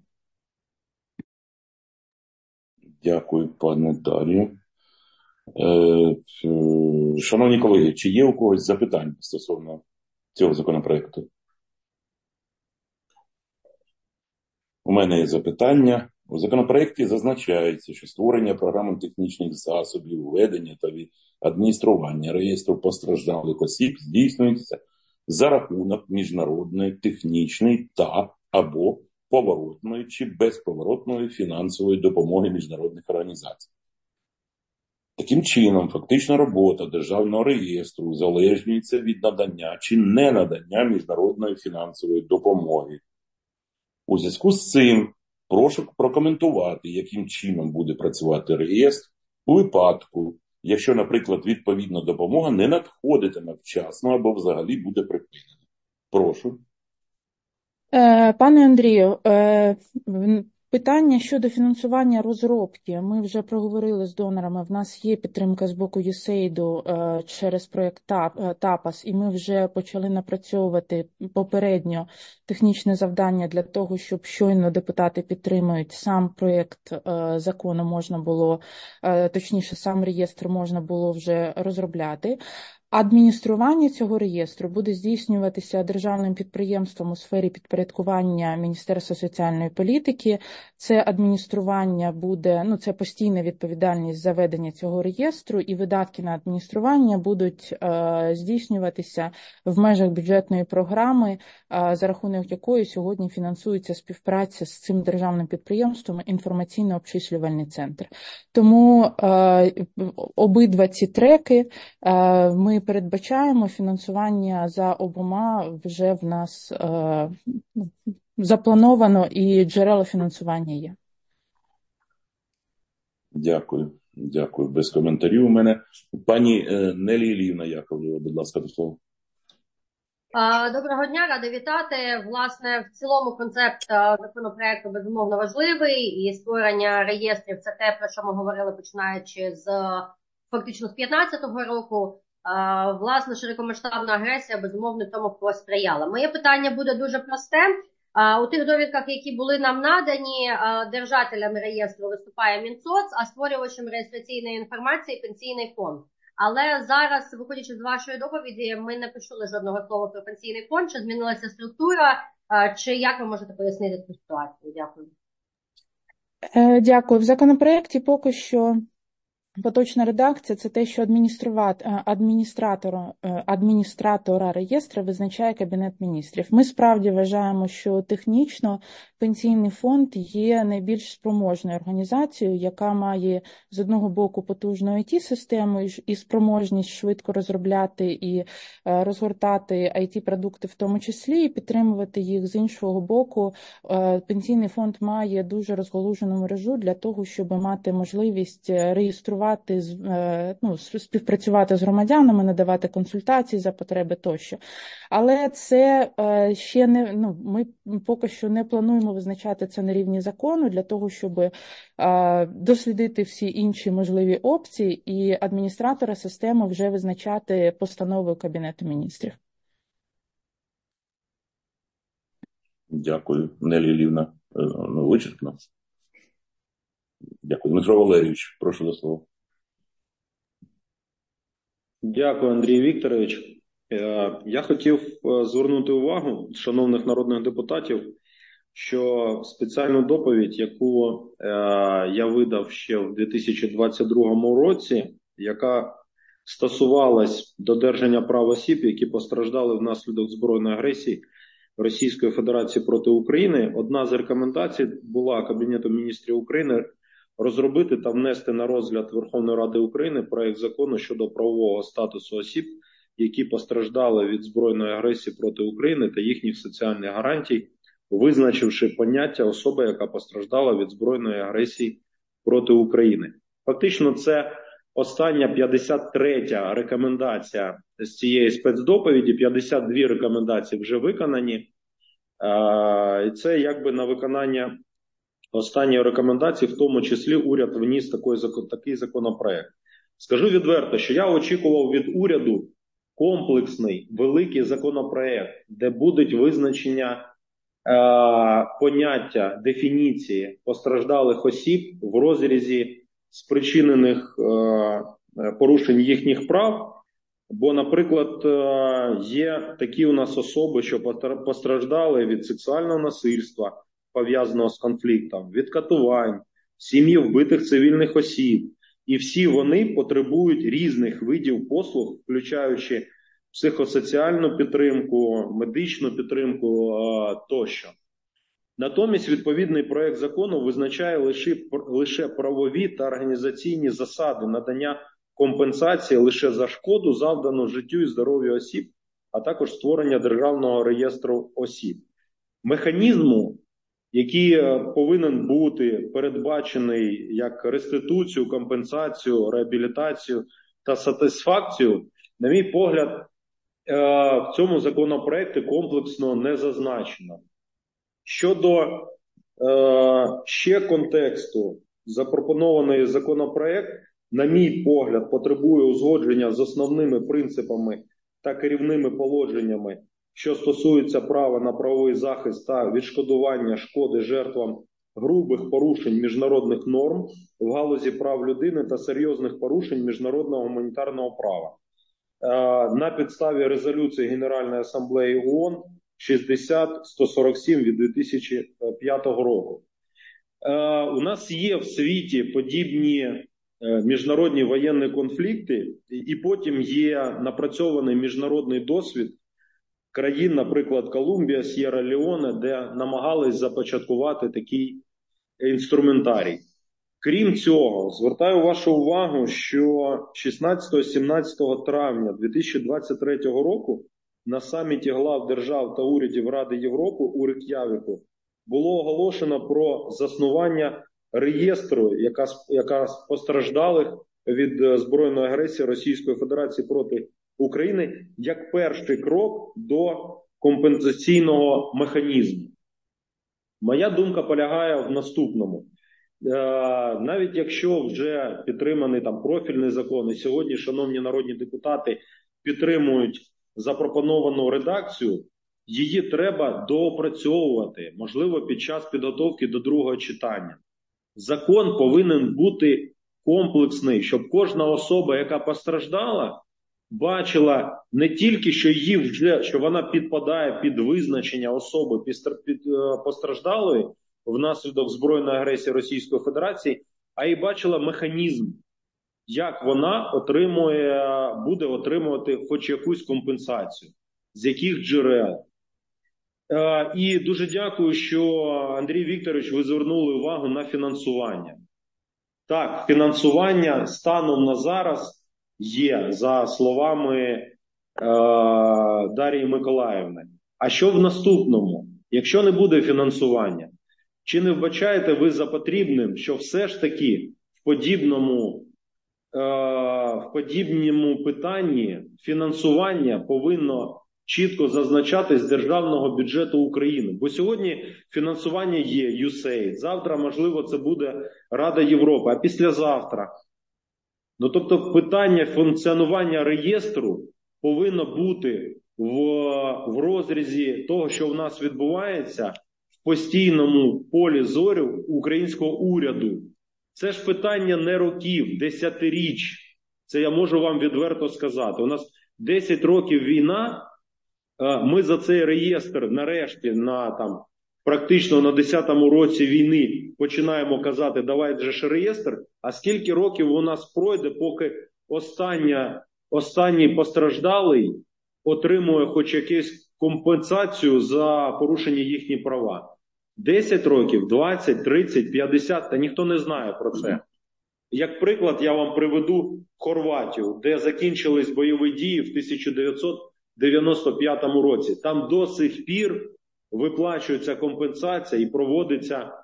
Speaker 1: Дякую, пане Дар'ю. Шановні колеги, чи є у когось запитання стосовно цього законопроекту? У мене є запитання. У законопроекті зазначається, що створення програми технічних засобів, ведення та адміністрування реєстру постраждалих осіб здійснюється за рахунок міжнародної, технічної та або поворотної чи безповоротної фінансової допомоги міжнародних організацій. Таким чином, фактична робота Державного реєстру узалежнюється від надання чи ненадання міжнародної фінансової допомоги. У зв'язку з цим прошу прокоментувати, яким чином буде працювати реєстр у випадку, якщо, наприклад, відповідна допомога не надходитиме вчасно або взагалі буде припинена. Прошу.
Speaker 10: Пане Андрію, питання щодо фінансування розробки. Ми вже проговорили з донорами, в нас є підтримка з боку ю ес ей ай ді через проєкт тапас, і ми вже почали напрацьовувати попередньо технічне завдання для того, щоб щойно депутати підтримують сам проєкт закону можна було, точніше, сам реєстр можна було вже розробляти. Адміністрування цього реєстру буде здійснюватися державним підприємством у сфері підпорядкування Міністерства соціальної політики. Це адміністрування буде, ну це постійна відповідальність за ведення цього реєстру, і видатки на адміністрування будуть е, здійснюватися в межах бюджетної програми, е, за рахунок якої сьогодні фінансується співпраця з цим державним підприємством інформаційно-обчислювальний центр. Тому е, обидва ці треки е, ми передбачаємо, фінансування за обома вже в нас е, заплановано і джерела фінансування є.
Speaker 1: Дякую. Дякую. Без коментарів у мене. Пані Нелі Іллівна Яковлєва, будь ласка, до слова.
Speaker 6: Доброго дня, рада вітати. Власне, в цілому концепт законопроекту безумовно важливий, і створення реєстрів – це те, про що ми говорили, починаючи з фактично з п'ятнадцятого року. Власне, широкомасштабна агресія, безумовно, тому посприяла. Моє питання буде дуже просте. У тих довідках, які були нам надані, держателями реєстру виступає Мінсоц, а створювачем реєстраційної інформації – Пенсійний фонд. Але зараз, виходячи з вашої доповіді, ми не почули жодного слова про пенсійний фонд, чи змінилася структура, чи як ви можете пояснити цю ситуацію? Дякую.
Speaker 10: Дякую. В законопроекті поки що поточна редакція – це те, що адміністратора, адміністратора реєстру визначає Кабінет міністрів. Ми справді вважаємо, що технічно пенсійний фонд є найбільш спроможною організацією, яка має з одного боку потужну ай ті-систему і спроможність швидко розробляти і розгортати ай ті-продукти в тому числі, і підтримувати їх. З іншого боку, пенсійний фонд має дуже розгалужену мережу для того, щоб мати можливість реєструвати, ну, співпрацювати з громадянами, надавати консультації за потреби тощо. Але це ще не, ну, ми поки що не плануємо визначати це на рівні закону для того, щоб дослідити всі інші можливі опції і адміністратора системи вже визначати постановою Кабінету міністрів.
Speaker 1: Дякую. Нелі Іллівна, ну, вичерпно. Дякую. Дмитро Валерійович, прошу до слова.
Speaker 8: Дякую, Андрій Вікторович. Я хотів звернути увагу шановних народних депутатів, що спеціальну доповідь, яку я видав ще в дві тисячі двадцять другому році, яка стосувалась додержання прав осіб, які постраждали внаслідок збройної агресії Російської Федерації проти України, одна з рекомендацій була Кабінету міністрів України розробити та внести на розгляд Верховної Ради України проект закону щодо правового статусу осіб, які постраждали від збройної агресії проти України та їхніх соціальних гарантій, визначивши поняття особи, яка постраждала від збройної агресії проти України. Фактично, це остання п'ятдесят третя рекомендація з цієї спецдоповіді, п'ятдесят дві рекомендації вже виконані. І це якби на виконання останньої рекомендації, в тому числі уряд вніс такий, такий законопроект. Скажу відверто, що я очікував від уряду комплексний, великий законопроект, де будуть визначення е, поняття, дефініції постраждалих осіб в розрізі спричинених е, порушень їхніх прав. Бо, наприклад, е, є такі у нас особи, що постраждали від сексуального насильства, пов'язаного з конфліктом, від катувань, сім'ї вбитих цивільних осіб. І всі вони потребують різних видів послуг, включаючи психосоціальну підтримку, медичну підтримку тощо. Натомість відповідний проект закону визначає лише, лише правові та організаційні засади надання компенсації лише за шкоду, завдану життю і здоров'ю осіб, а також створення державного реєстру осіб. Механізму, який повинен бути передбачений як реституцію, компенсацію, реабілітацію та сатисфакцію, на мій погляд, в цьому законопроекті комплексно не зазначено. Щодо ще контексту, запропонований законопроект, на мій погляд, потребує узгодження з основними принципами та керівними положеннями, що стосується права на правовий захист та відшкодування шкоди жертвам грубих порушень міжнародних норм в галузі прав людини та серйозних порушень міжнародного гуманітарного права. На підставі резолюції Генеральної асамблеї ООН шістдесят сто сорок сім від дві тисячі п'ятого року. У нас є в світі подібні міжнародні воєнні конфлікти, і потім є напрацьований міжнародний досвід країн, наприклад, Колумбія, С'єра-Леоне, де намагались започаткувати такий інструментарій. Крім цього, звертаю вашу увагу, що шістнадцятого-сімнадцятого травня дві тисячі двадцять третього року на саміті глав держав та урядів Ради Європи у Рейк'явіку було оголошено про заснування реєстру, яка, яка постраждалих від збройної агресії Російської Федерації проти України, як перший крок до компенсаційного механізму. Моя думка полягає в наступному. Навіть якщо вже підтриманий там профільний закон, і сьогодні, шановні народні депутати, підтримують запропоновану редакцію, її треба доопрацьовувати, можливо, під час підготовки до другого читання. Закон повинен бути комплексний, щоб кожна особа, яка постраждала, бачила не тільки, що її вже, що вона підпадає під визначення особи під постраждалої внаслідок збройної агресії Російської Федерації, а й бачила механізм, як вона отримує, буде отримувати хоч якусь компенсацію, з яких джерел. Е, і дуже дякую, що, Андрій Вікторович, ви звернули увагу на фінансування. Так, фінансування станом на зараз є, за словами е, Дар'ї Миколаївни. А що в наступному? Якщо не буде фінансування, чи не вбачаєте ви за потрібним, що все ж таки в подібному, е, в подібному питанні фінансування повинно чітко зазначатись з державного бюджету України? Бо сьогодні фінансування є, ю ес ей ай, завтра, можливо, це буде Рада Європи, а післязавтра. Ну, тобто питання функціонування реєстру повинно бути в, в розрізі того, що в нас відбувається, в постійному полі зору українського уряду. Це ж питання не років, десятиріч. Це я можу вам відверто сказати. У нас десять років війна, ми за цей реєстр нарешті на там практично на десятому році війни починаємо казати, давай же ж реєстр, а скільки років у нас пройде, поки остання, останній постраждалий отримує хоч якусь компенсацію за порушення їхні права? десять років, двадцять, тридцять, п'ятдесят, та ніхто не знає про це. Як приклад я вам приведу Хорватію, де закінчились бойові дії в тисяча дев'ятсот дев'яносто п'ятому році. Там до сих пір виплачується компенсація і проводиться е-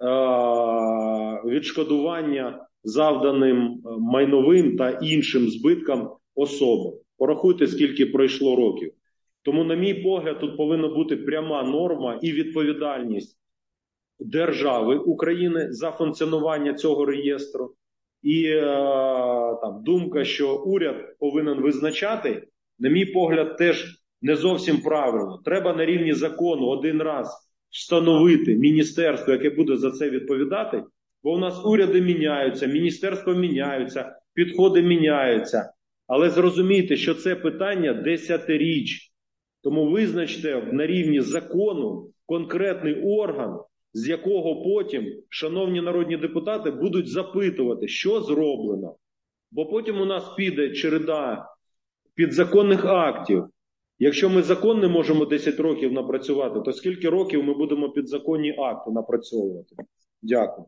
Speaker 8: відшкодування завданим майновим та іншим збиткам особи. Порахуйте, скільки пройшло років. Тому, на мій погляд, тут повинна бути пряма норма і відповідальність держави України за функціонування цього реєстру. І е, там, думка, що уряд повинен визначати, на мій погляд, теж не зовсім правильно. Треба на рівні закону один раз встановити міністерство, яке буде за це відповідати, бо у нас уряди міняються, міністерства міняються, підходи міняються. Але зрозумійте, що це питання десятиріч. Тому визначте на рівні закону конкретний орган, з якого потім, шановні народні депутати, будуть запитувати, що зроблено. Бо потім у нас піде череда підзаконних актів. Якщо ми закон не можемо десять років напрацювати, то скільки років ми будемо підзаконні акти напрацьовувати? Дякую.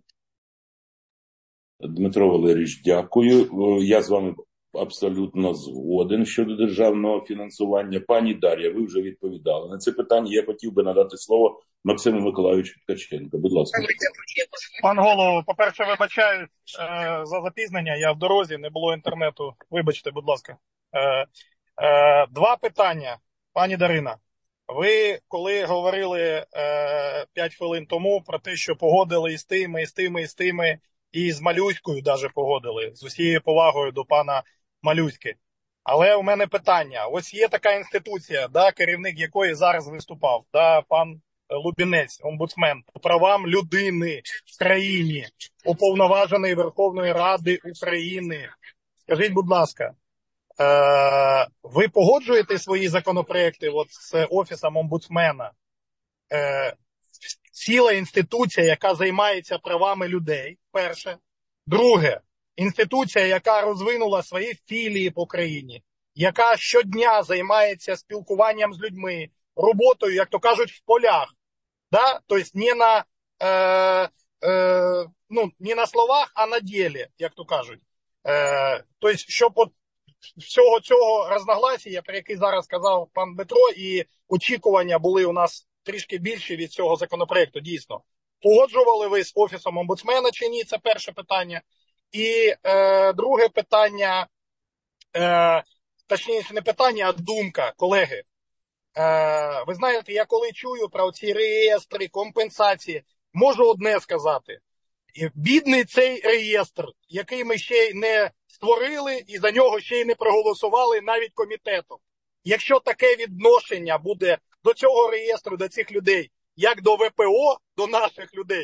Speaker 1: Дмитро Валерійович, дякую. Я з вами абсолютно згоден щодо державного фінансування. Пані Дар'я, ви вже відповідали на це питання. Я хотів би надати слово Максиму Миколайовичу Ткаченко. Будь ласка.
Speaker 11: Пан голово, по-перше, вибачаю е, за запізнення. Я в дорозі, не було інтернету. Вибачте, будь ласка. Е, е, два питання. Пані Дарина, ви коли говорили е, п'ять хвилин тому про те, що погодили і з тими, і з тими, і з тими, і з Малюською даже погодили, з усією повагою до пана Малюськи. Але у мене питання. Ось є така інституція, да, керівник якої зараз виступав, да, пан Лубінець, омбудсмен по правам людини в країні, уповноважений Верховної Ради України. Скажіть, будь ласка, е- ви погоджуєте свої законопроекти от з Офісом омбудсмена? Е- ціла інституція, яка займається правами людей, перше. Друге, інституція, яка розвинула свої філії по країні, яка щодня займається спілкуванням з людьми, роботою, як то кажуть, в полях. Да? Тобто не на, е, е, ну, не на словах, а на ділі, як то кажуть. Е, тобто, щоб от всього цього розногласія, про який зараз сказав пан Дмитро, і очікування були у нас трішки більше від цього законопроекту, дійсно. Погоджували ви з Офісом омбудсмена чи ні? Це перше питання. І е, друге питання, е, точніше не питання, а думка, колеги. Е, ви знаєте, я коли чую про ці реєстри, компенсації, можу одне сказати. Бідний цей реєстр, який ми ще й не створили і за нього ще й не проголосували навіть комітетом. Якщо таке відношення буде до цього реєстру, до цих людей, як до ВПО, до наших людей,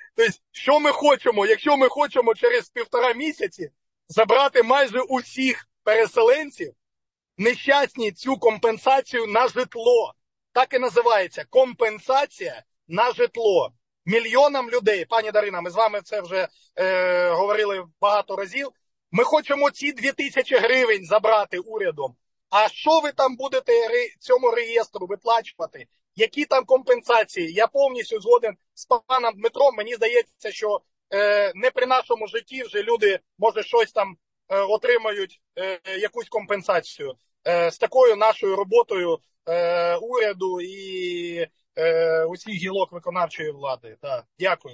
Speaker 11: Тобто, що ми хочемо? Якщо ми хочемо через півтора місяці забрати майже усіх переселенців, нещасні цю компенсацію на житло. Так і називається – компенсація на житло. Мільйонам людей, пані Дарина, ми з вами це вже е, говорили багато разів, ми хочемо ці дві тисячі гривень забрати урядом. А що ви там будете цьому реєстру виплачувати? Які там компенсації? Я повністю згоден з паном Дмитром. Мені здається, що е, не при нашому житті вже люди, може, щось там е, отримають, е, якусь компенсацію. Е, з такою нашою роботою е, уряду і е, усіх гілок виконавчої влади. Так, дякую.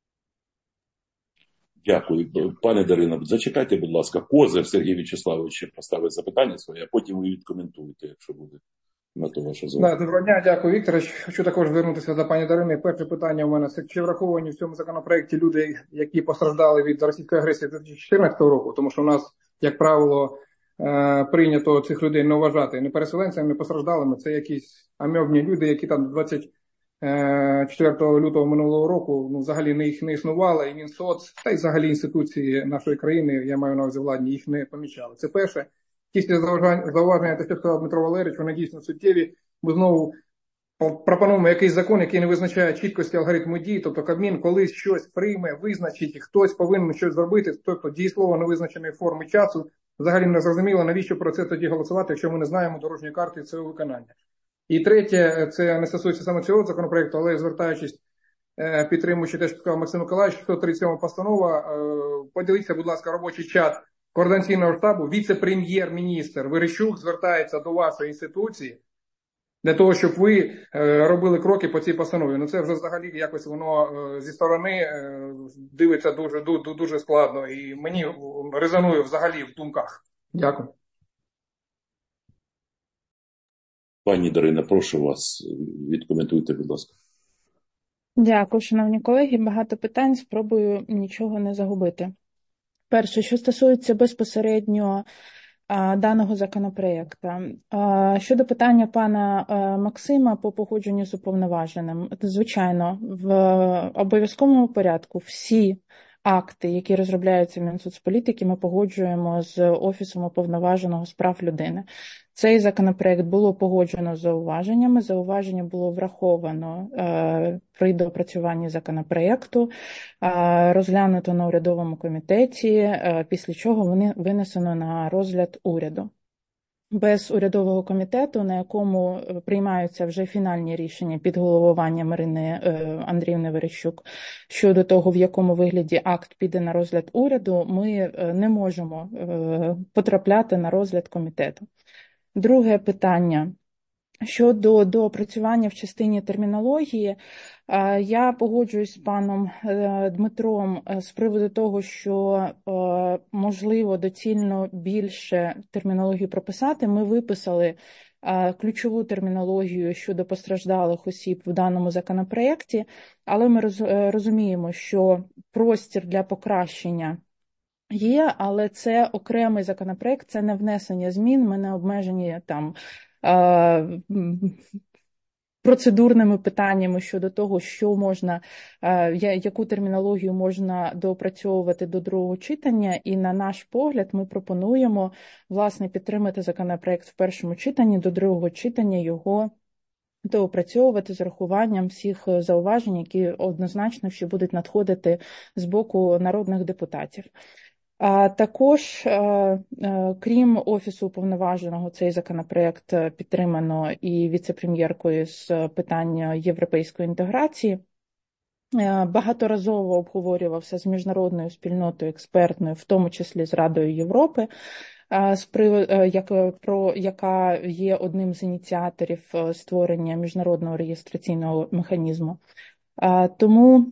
Speaker 1: Дякую. Пане Дарино, зачекайте, будь ласка, Козир Сергій В'ячеславович поставить запитання своє, а потім ви відкоментуєте, якщо буде на то ваше згода.
Speaker 5: Да, доброго дня, дякую, Вікторович. Хочу також звернутися до пані Дарини. Перше питання у мене – чи враховані в цьому законопроекті люди, які постраждали від російської агресії дві тисячі чотирнадцятого року? Тому що у нас, як правило, прийнято цих людей не вважати не переселенцями, не постраждалими. Це якісь амьобні люди, які там двадцять четвертого лютого минулого року ну, взагалі не їх не існувало, і Мінсоц, та й взагалі інституції нашої країни, я маю на увазі владні, їх не помічали. Це перше. Ті зауваження, те, що сказав Дмитро Валерійович, вони дійсно суттєві. Ми знову пропонуємо якийсь закон, який не визначає чіткості алгоритму дій, тобто Кабмін колись щось прийме, визначить, хтось повинен щось зробити, тобто дієслово невизначеної форми часу. Взагалі не зрозуміло, навіщо про це тоді голосувати, якщо ми не знаємо дорожньої карти цього виконання. І третє, це не стосується саме цього законопроекту, але звертаючись, підтримуючи те, що сказав Максим Миколаївич, сто тридцять сьома постанова, поділіться, будь ласка, робочий чат координаційного штабу, віце-прем'єр-міністр Верещук звертається до вашої інституції для того, щоб ви робили кроки по цій постанові. Ну це вже взагалі якось воно зі сторони дивиться дуже, дуже, дуже складно і мені резонує взагалі в думках. Дякую.
Speaker 1: Пані Дарина, прошу вас, відкоментуйте, будь ласка.
Speaker 10: Дякую, шановні колеги. Багато питань, спробую нічого не загубити. Перше, що стосується безпосередньо а, даного законопроекту. А, щодо питання пана а, Максима по погодженню з уповноваженим. Звичайно, в обов'язковому порядку всі акти, які розробляються в Мінсоцполітики, ми погоджуємо з Офісом уповноваженого з прав людини. Цей законопроект було погоджено з зауваженнями, зауваження було враховано е, при доопрацюванні законопроекту, е, розглянуто на урядовому комітеті, е, після чого вони винесено на розгляд уряду. Без урядового комітету, на якому приймаються вже фінальні рішення під головуванням Марини Андріївни Верещук щодо того, в якому вигляді акт піде на розгляд уряду, ми не можемо потрапляти на розгляд комітету. Друге питання. Щодо доопрацювання в частині термінології, я погоджуюсь з паном Дмитром з приводу того, що можливо доцільно більше термінологію прописати. Ми виписали ключову термінологію щодо постраждалих осіб в даному законопроєкті, але ми розуміємо, що простір для покращення є, але це окремий законопроєкт, це не внесення змін, ми не обмежені там процедурними питаннями щодо того, що можна, яку термінологію можна доопрацьовувати до другого читання. І на наш погляд ми пропонуємо, власне, підтримати законопроект в першому читанні, до другого читання його доопрацьовувати з урахуванням всіх зауважень, які однозначно ще будуть надходити з боку народних депутатів. А також, крім Офісу уповноваженого, цей законопроект підтримано і віце-прем'єркою з питань європейської інтеграції. Багаторазово обговорювався з міжнародною спільнотою експертною, в тому числі з Радою Європи, яка є одним з ініціаторів створення міжнародного реєстраційного механізму. Тому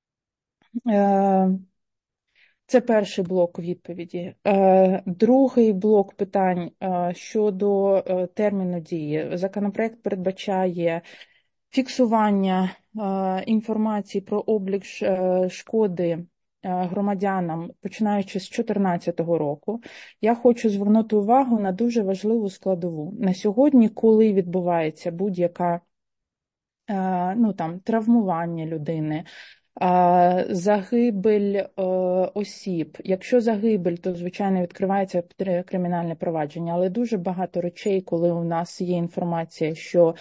Speaker 10: це перший блок відповіді. Другий блок питань щодо терміну дії. Законопроект передбачає фіксування інформації про облік шкоди громадянам, починаючи з дві тисячі чотирнадцятого року. Я хочу звернути увагу на дуже важливу складову. На сьогодні, коли відбувається будь-яка ну, там, травмування людини, Загибель осіб. Якщо загибель, то, звичайно, відкривається кримінальне провадження, але дуже багато речей, коли у нас є інформація, що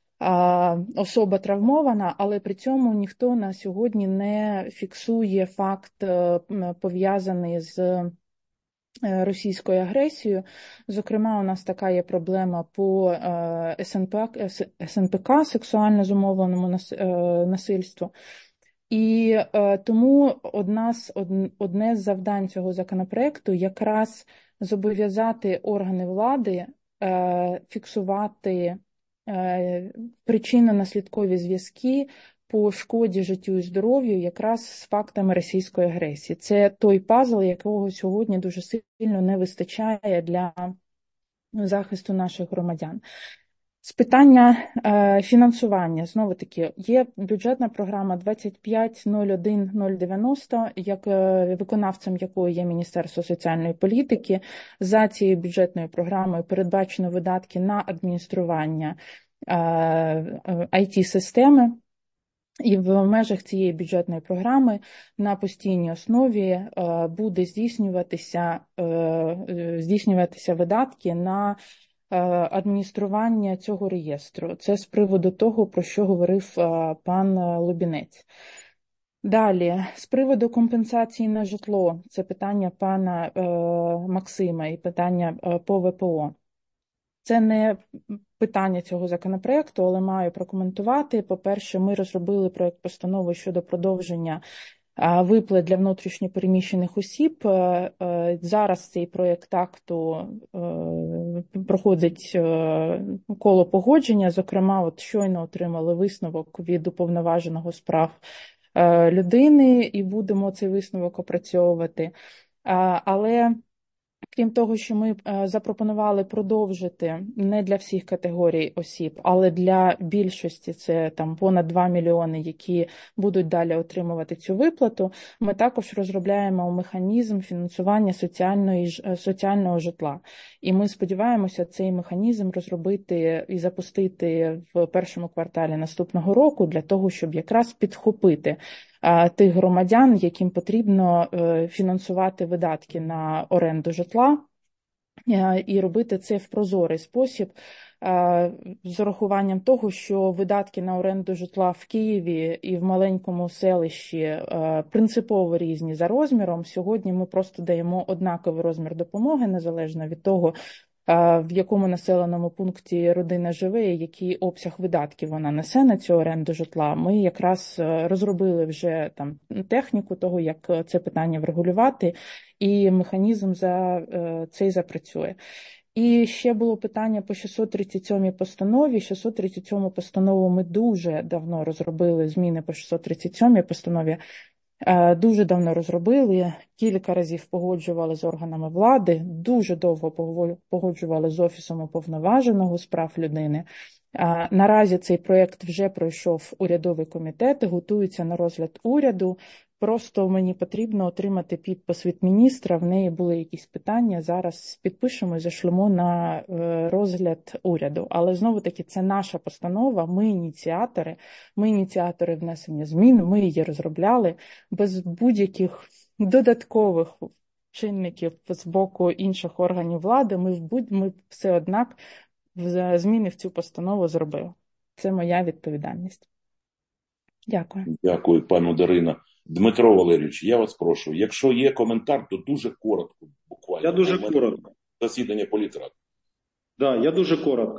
Speaker 10: особа травмована, але при цьому ніхто на сьогодні не фіксує факт, пов'язаний з російською агресією. Зокрема, у нас така є проблема по ес ен пе ка, сексуально зумовленому насильству. І е, тому одна з, од, одне з завдань цього законопроекту якраз зобов'язати органи влади е, фіксувати е, причинно-наслідкові зв'язки по шкоді життю і здоров'ю якраз з фактами російської агресії. Це той пазл, якого сьогодні дуже сильно не вистачає для захисту наших громадян. З питання е, фінансування, знову-таки, є бюджетна програма двадцять п'ять нуль один нуль дев'яносто, як, е, виконавцем якої є Міністерство соціальної політики. За цією бюджетною програмою передбачено видатки на адміністрування е, ай ті-системи. І в межах цієї бюджетної програми на постійній основі е, буде здійснюватися, е, здійснюватися видатки на адміністрування цього реєстру. Це з приводу того, про що говорив пан Лубінець. Далі, з приводу компенсації на житло, це питання пана е, Максима і питання е, по ве пе о. Це не питання цього законопроекту, але маю прокоментувати. По-перше, ми розробили проект постанови щодо продовження виплат для внутрішньопереміщених осіб. Зараз цей проєкт акту проходить коло погодження. Зокрема, от щойно отримали висновок від уповноваженого з прав людини і будемо цей висновок опрацьовувати. Але крім того, що ми запропонували продовжити не для всіх категорій осіб, але для більшості, це там понад два мільйони, які будуть далі отримувати цю виплату, ми також розробляємо механізм фінансування соціальної, соціального житла. І ми сподіваємося цей механізм розробити і запустити в першому кварталі наступного року для того, щоб якраз підхопити тих громадян, яким потрібно фінансувати видатки на оренду житла, і робити це в прозорий спосіб, з урахуванням того, що видатки на оренду житла в Києві і в маленькому селищі принципово різні за розміром. Сьогодні ми просто даємо однаковий розмір допомоги, незалежно від того, в якому населеному пункті родина живе і який обсяг видатків вона несе на цю оренду житла. Ми якраз розробили вже там техніку того, як це питання врегулювати, і механізм за цей запрацює. І ще було питання по шістсот тридцять сьомій постанові. шістсот тридцять сьому постанову ми дуже давно розробили, зміни по шістсот тридцять сьомій постанові. Дуже давно розробили, кілька разів погоджували з органами влади, дуже довго погоджували з Офісом уповноваженого з прав людини. Наразі цей проєкт вже пройшов урядовий комітет, готується на розгляд уряду. Просто мені потрібно отримати підпис від міністра, в неї були якісь питання, зараз підпишемо і зашлемо на розгляд уряду. Але знову-таки це наша постанова, ми ініціатори, ми ініціатори внесення змін, ми її розробляли без будь-яких додаткових чинників з боку інших органів влади, ми, в будь... ми все однак зміни в цю постанову зробили. Це моя відповідальність. Дякую.
Speaker 1: Дякую, пану Дарина. Дмитро Валерійович, я вас прошу, якщо є коментар, то дуже коротко, буквально.
Speaker 8: Я дуже коротко.
Speaker 1: Засідання політради.
Speaker 8: Да, я дуже коротко.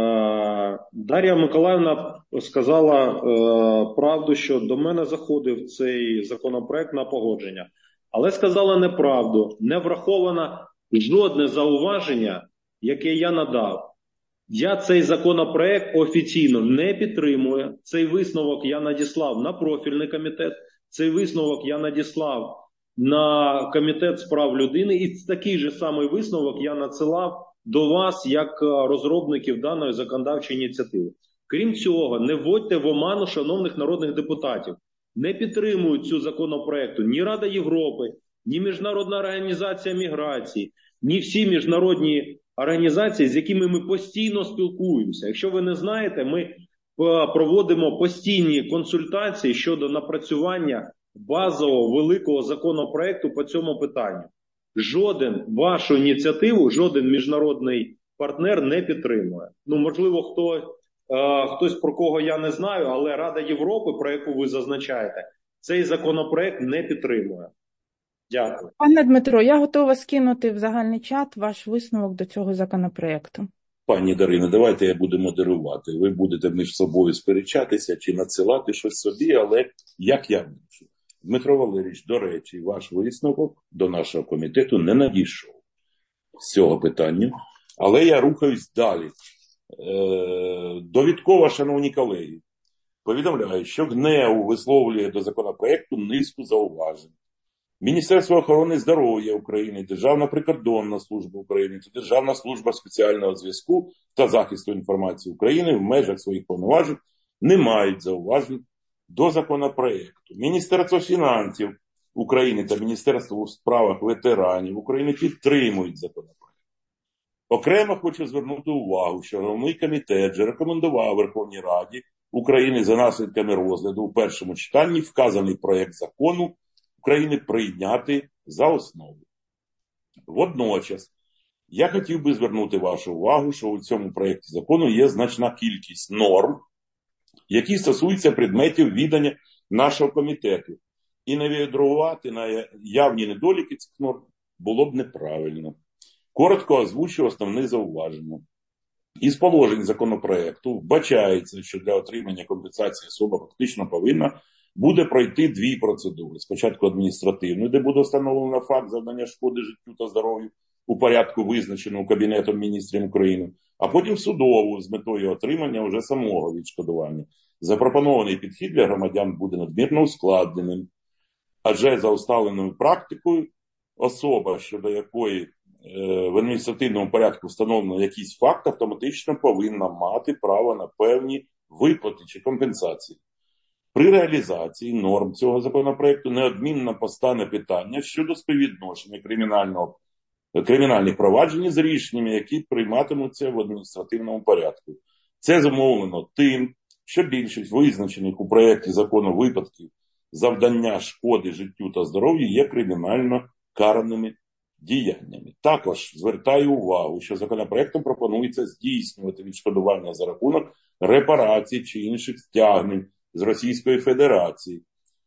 Speaker 8: Дар'я Миколаївна сказала правду, що до мене заходив цей законопроект на погодження. Але сказала неправду. Не враховано жодне зауваження, яке я надав. Я цей законопроект офіційно не підтримую. Цей висновок я надіслав на профільний комітет. Цей висновок я надіслав на комітет з прав людини. І такий же самий висновок я надсилав до вас, як розробників даної законодавчої ініціативи. Крім цього, не вводьте в оману шановних народних депутатів. Не підтримують цю законопроекту ні Рада Європи, ні Міжнародна організація міграції, ні всі міжнародні організації, з якими ми постійно спілкуємося. Якщо ви не знаєте, ми проводимо постійні консультації щодо напрацювання базового великого законопроекту по цьому питанню. Жоден вашу ініціативу, жоден міжнародний партнер не підтримує. Ну, можливо, хто, е, хтось, про кого я не знаю, але Рада Європи, про яку ви зазначаєте, цей законопроект не підтримує. Дякую.
Speaker 10: Пане Дмитро, я готова скинути в загальний чат ваш висновок до цього законопроекту.
Speaker 1: Пані Дарино, давайте я буду модерувати. Ви будете між собою сперечатися чи надсилати щось собі, але як я бачу. Дмитро Валерійович, до речі, ваш висновок до нашого комітету не надійшов з цього питання, але я рухаюсь далі. Е, довідково, шановні колеги, повідомляю, що ГНЕУ висловлює до законопроекту низку зауважень. Міністерство охорони здоров'я України, Державна прикордонна служба України та Державна служба спеціального зв'язку та захисту інформації України в межах своїх повноважень не мають зауважень до законопроекту. Міністерство фінансів України та Міністерство у справах ветеранів України підтримують законопроект. Окремо хочу звернути увагу, що головний комітет вже рекомендував Верховній Раді України за наслідками розгляду у першому читанні вказаний проект закону України прийняти за основу. Водночас, я хотів би звернути вашу увагу, що у цьому проєкті закону є значна кількість норм, які стосуються предметів відання нашого комітету. І не відреагувати на явні недоліки цих норм було б неправильно. Коротко озвучу основні зауваження. Із положень законопроекту вбачається, що для отримання компенсації особа фактично повинна буде пройти дві процедури. Спочатку адміністративну, де буде встановлено факт завдання шкоди життю та здоров'ю у порядку, визначеному Кабінетом міністрів України, а потім судову з метою отримання вже самого відшкодування. Запропонований підхід для громадян буде надмірно ускладненим, адже за усталеною практикою особа, щодо якої е, в адміністративному порядку встановлено якийсь факт, автоматично повинна мати право на певні виплати чи компенсації. При реалізації норм цього законопроекту неодмінно постане питання щодо співвідношення кримінального, кримінальних проваджень з рішеннями, які прийматимуться в адміністративному порядку. Це зумовлено тим, що більшість визначених у проєкті закону випадків завдання шкоди життю та здоров'ю є кримінально караними діяннями. Також звертаю увагу, що законопроектом пропонується здійснювати відшкодування за рахунок репарацій чи інших стягнень з Російської Федерації,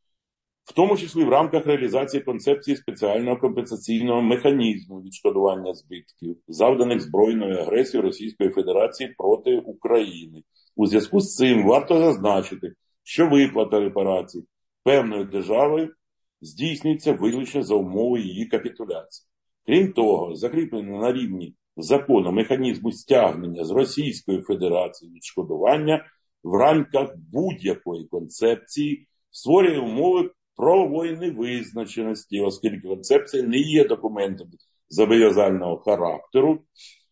Speaker 1: в тому числі в рамках реалізації концепції спеціального компенсаційного механізму відшкодування збитків, завданих збройною агресією Російської Федерації проти України. У зв'язку з цим варто зазначити, що виплата репарацій певною державою здійснюється виключно за умови її капітуляції. Крім того, закріплено на рівні закону механізму стягнення з Російської Федерації відшкодування в рамках будь-якої концепції створює умови правової невизначеності, оскільки концепція не є документом зобов'язального характеру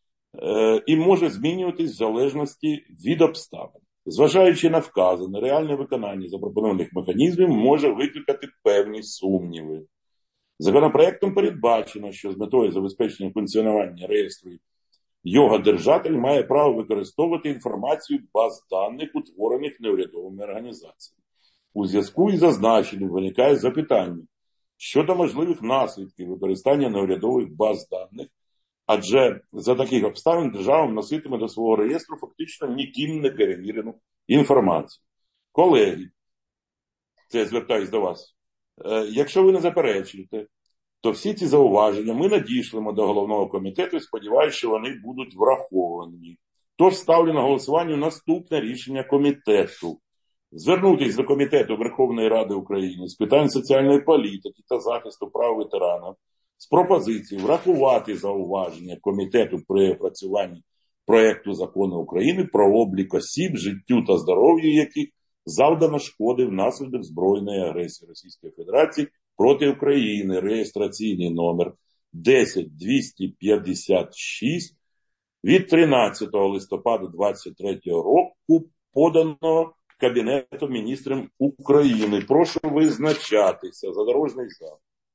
Speaker 1: е, і може змінюватись в залежності від обставин. Зважаючи на вказане, реальне виконання запропонованих механізмів може викликати певні сумніви. Законопроектом передбачено, що з метою забезпечення функціонування реєстру його держатель має право використовувати інформацію баз даних, утворених неурядовими організаціями. У зв'язку із зазначеним виникає запитання щодо можливих наслідків використання неурядових баз даних, адже за таких обставин держава вноситиме до свого реєстру фактично ніким не перевірену інформацію. Колеги, це я звертаюсь до вас, якщо ви не заперечуєте, то всі ці зауваження ми надішлемо до головного комітету і сподіваюся, що вони будуть враховані. Тож ставлю на голосування наступне рішення комітету. Звернутися до Комітету Верховної Ради України з питань соціальної політики та захисту прав ветеранів з пропозицією врахувати зауваження комітету при опрацюванні проєкту закону України про облік осіб, життю та здоров'ю яких завдано шкоди внаслідок збройної агресії Російської Федерації проти України, реєстраційний номер десять двісті п'ятдесят шість від тринадцятого листопада двадцять третього року, поданого Кабінетом міністрів України. Прошу визначатися. Задорожний за.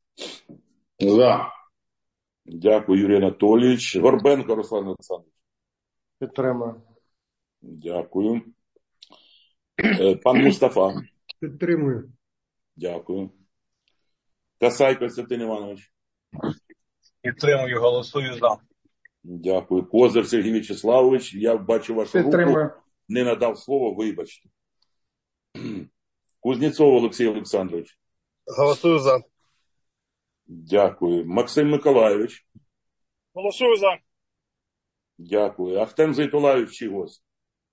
Speaker 3: За.
Speaker 1: Дякую, Юрій Анатолійович. Горбенко Руслан Олександрович.
Speaker 3: Підтримую.
Speaker 1: Дякую. Пан Мустафа.
Speaker 2: Підтримую.
Speaker 1: Дякую. Касай Костянтин Іванович.
Speaker 4: Підтримую, голосую за.
Speaker 1: Дякую. Козир Сергій Вячеславович, я бачу вашу
Speaker 5: Підтримую.
Speaker 1: руку, не надав слово, вибачте. Кузнєцов Олексій Олександрович.
Speaker 11: Голосую за.
Speaker 1: Дякую. Максим Миколайович.
Speaker 11: Голосую за.
Speaker 1: Дякую. Ахтем Зайтулаєвич Чигос.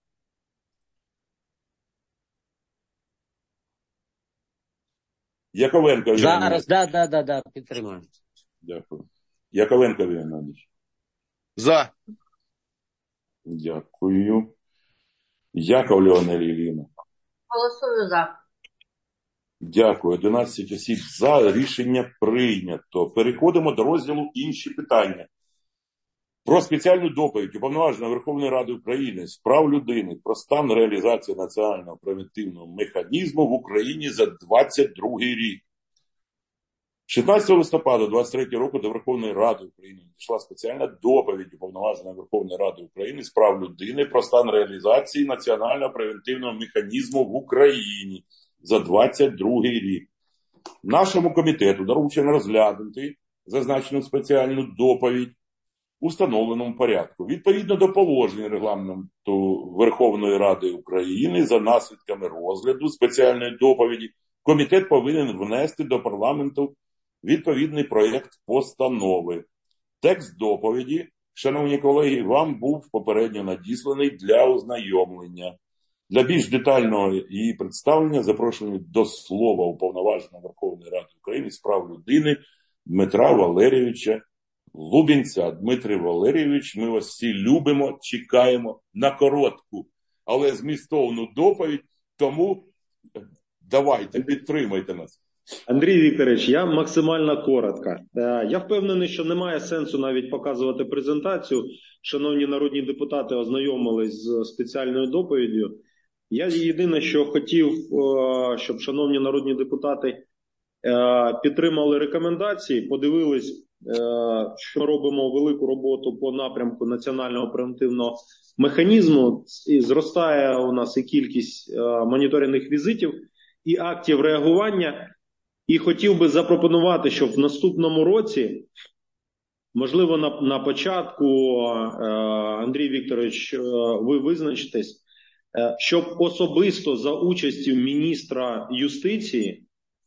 Speaker 1: Яковенко.
Speaker 12: Зараз, да, да, да, да, підтримую.
Speaker 1: Дякую. Яковенко Іван Геннадійович.
Speaker 3: За.
Speaker 1: Дякую. Яков Леонель Ілліна.
Speaker 6: Голосую за.
Speaker 1: Дякую. одинадцять осіб за. Рішення прийнято. Переходимо до розділу інші питання. Про спеціальну доповідь Уповноваженої Верховної Ради України з прав людини про стан реалізації національного превентивного механізму в Україні за двадцять другий рік. шістнадцятого листопада двадцять третього року до Верховної Ради України надійшла спеціальна доповідь Уповноваженої Верховної Ради України з прав людини про стан реалізації національного превентивного механізму в Україні за двадцять другий рік. Нашому комітету доручено розглянути зазначену спеціальну доповідь у встановленому порядку. Відповідно до положень регламенту Верховної Ради України за наслідками розгляду спеціальної доповіді комітет повинен внести до парламенту відповідний проєкт постанови. Текст доповіді, шановні колеги, вам був попередньо надісланий для ознайомлення. Для більш детального її представлення запрошую до слова Уповноваженого Верховної Ради України з прав людини Дмитра Валерійовича Лубінця. Дмитрий Валерійович, ми вас всі любимо, чекаємо на коротку, але змістовну доповідь, тому давайте, підтримайте нас.
Speaker 8: Андрій Вікторович, я максимально коротко. Я впевнений, що немає сенсу навіть показувати презентацію. Шановні народні депутати ознайомились з спеціальною доповіддю. Я єдине, що хотів, щоб шановні народні депутати підтримали рекомендації, подивились, що ми робимо велику роботу по напрямку національного превентивного механізму. І зростає у нас і кількість моніторингових візитів, і актів реагування. І хотів би запропонувати, щоб в наступному році, можливо, на, на початку, Андрій Вікторович, ви визначитесь, щоб особисто за участю міністра юстиції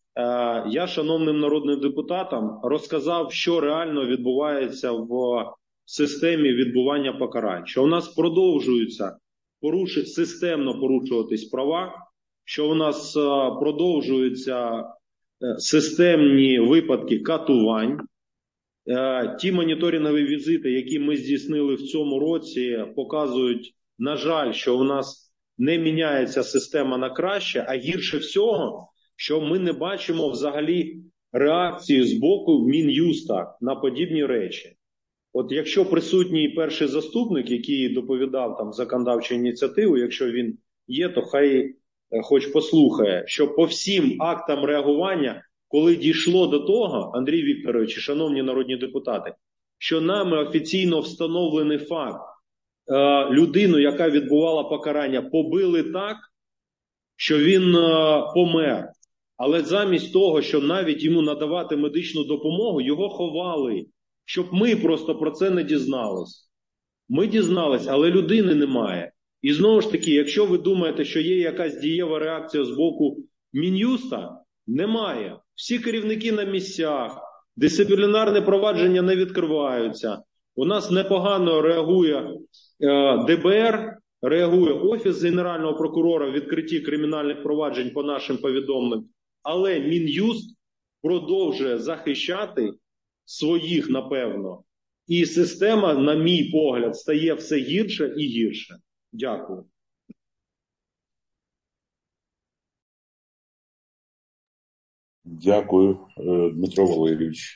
Speaker 8: я шановним народним депутатам розказав, що реально відбувається в системі відбування покарань. Що у нас продовжуються порушити, системно порушуватись права, що у нас продовжуються системні випадки катувань. Ті моніторингові візити, які ми здійснили в цьому році, показують, на жаль, що у нас не міняється система на краще, а гірше всього, що ми не бачимо взагалі реакції з боку Мін'юста на подібні речі. От якщо присутній перший заступник, який доповідав там законодавчу ініціативу, якщо він є, то хай хоч послухає, що по всім актам реагування, коли дійшло до того, Андрій Вікторович, шановні народні депутати, що нами офіційно встановлений факт, е, людину, яка відбувала покарання, побили так, що він е, помер. Але замість того, щоб навіть йому надавати медичну допомогу, його ховали, щоб ми просто про це не дізнались. Ми дізнались, але людини немає. І знову ж таки, якщо ви думаєте, що є якась дієва реакція з боку Мін'юста, немає. Всі керівники на місцях, дисциплінарне провадження не відкриваються. У нас непогано реагує е, Д Б Р, реагує Офіс Генерального прокурора в відкритті кримінальних проваджень по нашим повідомленням. Але Мін'юст продовжує захищати своїх, напевно. І система, на мій погляд, стає все гірше і гірше. Дякую.
Speaker 1: Дякую, Дмитро Валерійович.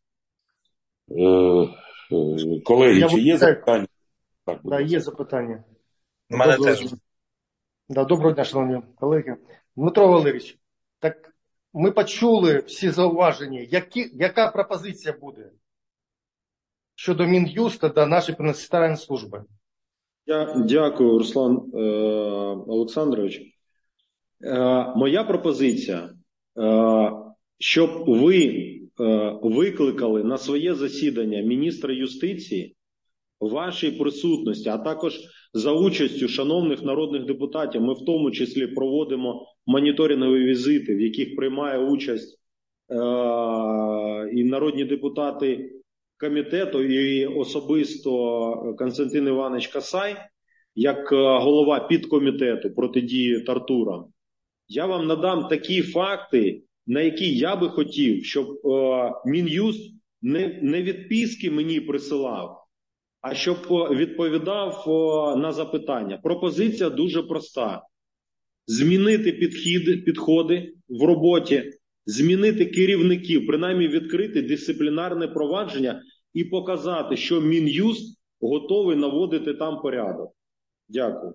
Speaker 1: Колеги, чи є запитання?
Speaker 3: Так, да, є запитання.
Speaker 4: У мене
Speaker 3: доброго,
Speaker 4: теж.
Speaker 3: Да, доброго дня, шановні колеги. Дмитро Валерійович, так ми почули всі зауваження. Які, яка пропозиція буде щодо Мін'юста та нашої пенітенціарної служби?
Speaker 8: Я дякую, Руслан е, Олександрович. Е, моя пропозиція, е, щоб ви е, викликали на своє засідання міністра юстиції в вашій присутності, а також за участю шановних народних депутатів. Ми в тому числі проводимо моніторингові візити, в яких приймає участь е, і народні депутати комітету, і особисто Константин Іванович Касай, як голова підкомітету протидії тортурам. Я вам надам такі факти, на які я би хотів, щоб е, Мін'юст не, не відписки мені присилав, а щоб відповідав е, на запитання. Пропозиція дуже проста. Змінити підхід, підходи в роботі, змінити керівників, принаймні відкрити дисциплінарне провадження і показати, що Мін'юст готовий наводити там порядок. Дякую.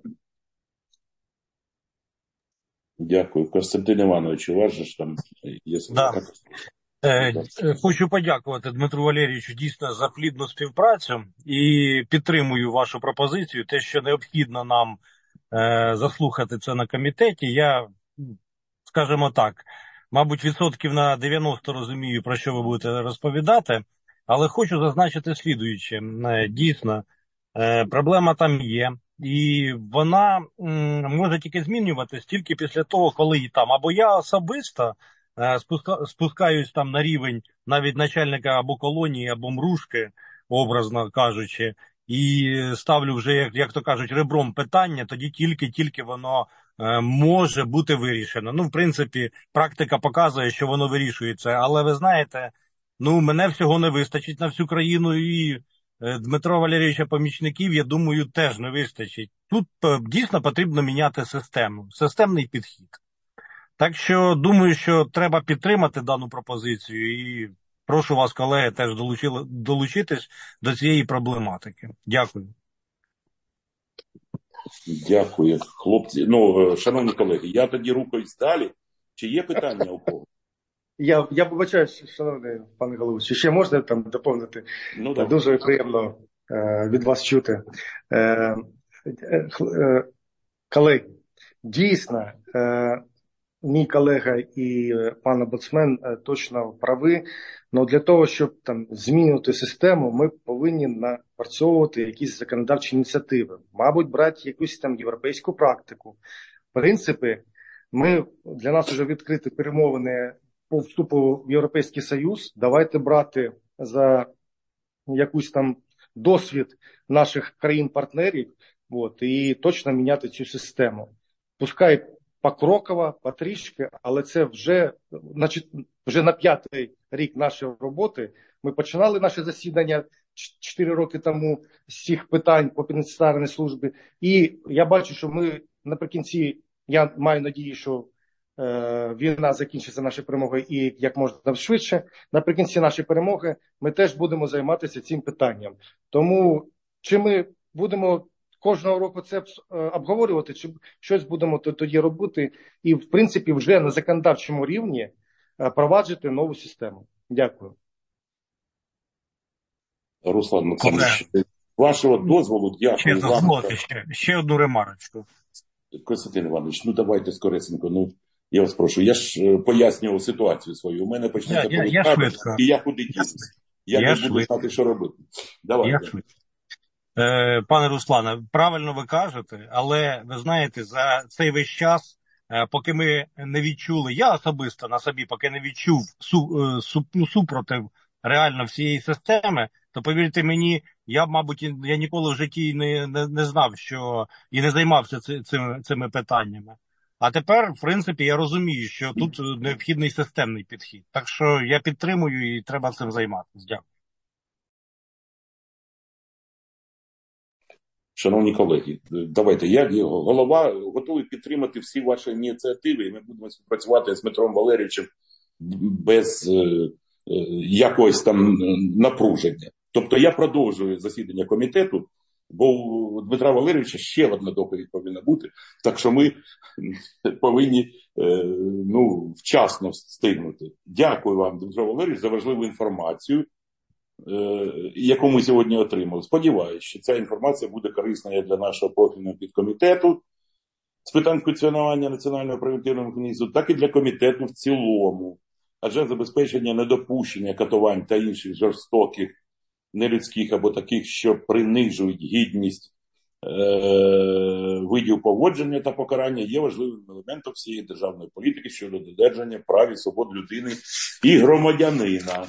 Speaker 1: Дякую. Костянтин Іванович, у вас же ж там є
Speaker 4: Да. Е, Хочу подякувати Дмитру Валерійовичу дійсно за плідну співпрацю і підтримую вашу пропозицію. Те, що необхідно нам е, заслухати це на комітеті, я, скажімо так, мабуть, відсотків на дев'яносто розумію, про що ви будете розповідати, але хочу зазначити слідуюче. Е, дійсно, е, проблема там є. І вона м, може тільки змінюватись тільки після того, коли там або я особисто е, спуска, спускаюсь там на рівень навіть начальника або колонії, або мрушки, образно кажучи, і ставлю вже, як, як то кажуть, ребром питання, тоді тільки-тільки воно е, може бути вирішено. Ну, в принципі, практика показує, що воно вирішується, але ви знаєте, ну, мене всього не вистачить на всю країну, і Дмитро Валерійовича помічників, я думаю, теж не вистачить. Тут дійсно потрібно міняти систему, системний підхід. Так що, думаю, що треба підтримати дану пропозицію і прошу вас, колеги, теж долучили, долучитись до цієї проблематики. Дякую.
Speaker 1: Дякую, хлопці. Ну, шановні колеги, я тоді рухаюсь далі. Чи є питання у кого?
Speaker 3: Я, я вибачаю, шановний пане головуючий, ще можна там доповнити?
Speaker 1: Ну, да.
Speaker 3: Дуже приємно е, від вас чути. Е, е, е, колеги, дійсно, е, мій колега і пан омбудсмен е, точно праві, але для того, щоб там змінити систему, ми повинні напрацьовувати якісь законодавчі ініціативи. Мабуть, брати якусь там європейську практику. В принципі, ми, для нас вже відкриті перемовини по вступу в Європейський Союз. Давайте брати за якусь там досвід наших країн-партнерів, от, і точно міняти цю систему. Пускай покроково, потрішки, але це вже, значить, вже на п'ятий рік нашої роботи. Ми починали наше засідання чотири роки тому з цих питань по пенітенціарній службі. І я бачу, що ми наприкінці, я маю надію, що війна закінчиться нашою перемогою і як можна швидше. Наприкінці нашої перемоги ми теж будемо займатися цим питанням. Тому чи ми будемо кожного року це обговорювати, чи щось будемо тоді робити і, в принципі, вже на законодавчому рівні проваджувати нову систему. Дякую.
Speaker 1: Руслан Максимович, вашого дозволу, дякую
Speaker 4: ще,
Speaker 1: вам.
Speaker 4: Ще, ще одну ремарочку.
Speaker 1: Константин Іванович, ну давайте скоресенько, ну я вас прошу, я ж пояснював ситуацію свою, у мене почнеться
Speaker 4: я, я, я
Speaker 1: і я куди дінусь. Я, я не
Speaker 4: швидко.
Speaker 1: буду знати, що робити. Давайте.
Speaker 4: Е, пане Руслане, правильно ви кажете, але ви знаєте, за цей весь час, е, поки ми не відчули, я особисто на собі, поки не відчув су, е, су, ну, супротив реально всієї системи, то повірте мені, я, мабуть, я ніколи в житті не, не, не знав, що і не займався ци, цими, цими питаннями. А тепер, в принципі, я розумію, що тут необхідний системний підхід. Так що я підтримую і треба цим займатися. Дякую.
Speaker 1: Шановні колеги, давайте, я, голова, готовий підтримати всі ваші ініціативи, і ми будемо співпрацювати з Дмитром Валерійовичем без е, е, якогось там напруження. Тобто я продовжую засідання комітету, бо у Дмитра Валерійовича ще одна доповідь повинна бути, так що ми повинні е, ну, вчасно встигнути. Дякую вам, Дмитро Валерійович, за важливу інформацію, яку ми сьогодні отримали. Сподіваюся, що ця інформація буде корисною для нашого профільного підкомітету з питань функціонування Національного превентивного механізму, так і для комітету в цілому. адже забезпечення недопущення катувань та інших жорстоких, нелюдських або таких, що принижують гідність е- видів поводження та покарання, є важливим елементом всієї державної політики щодо додержання прав і свобод людини і громадянина.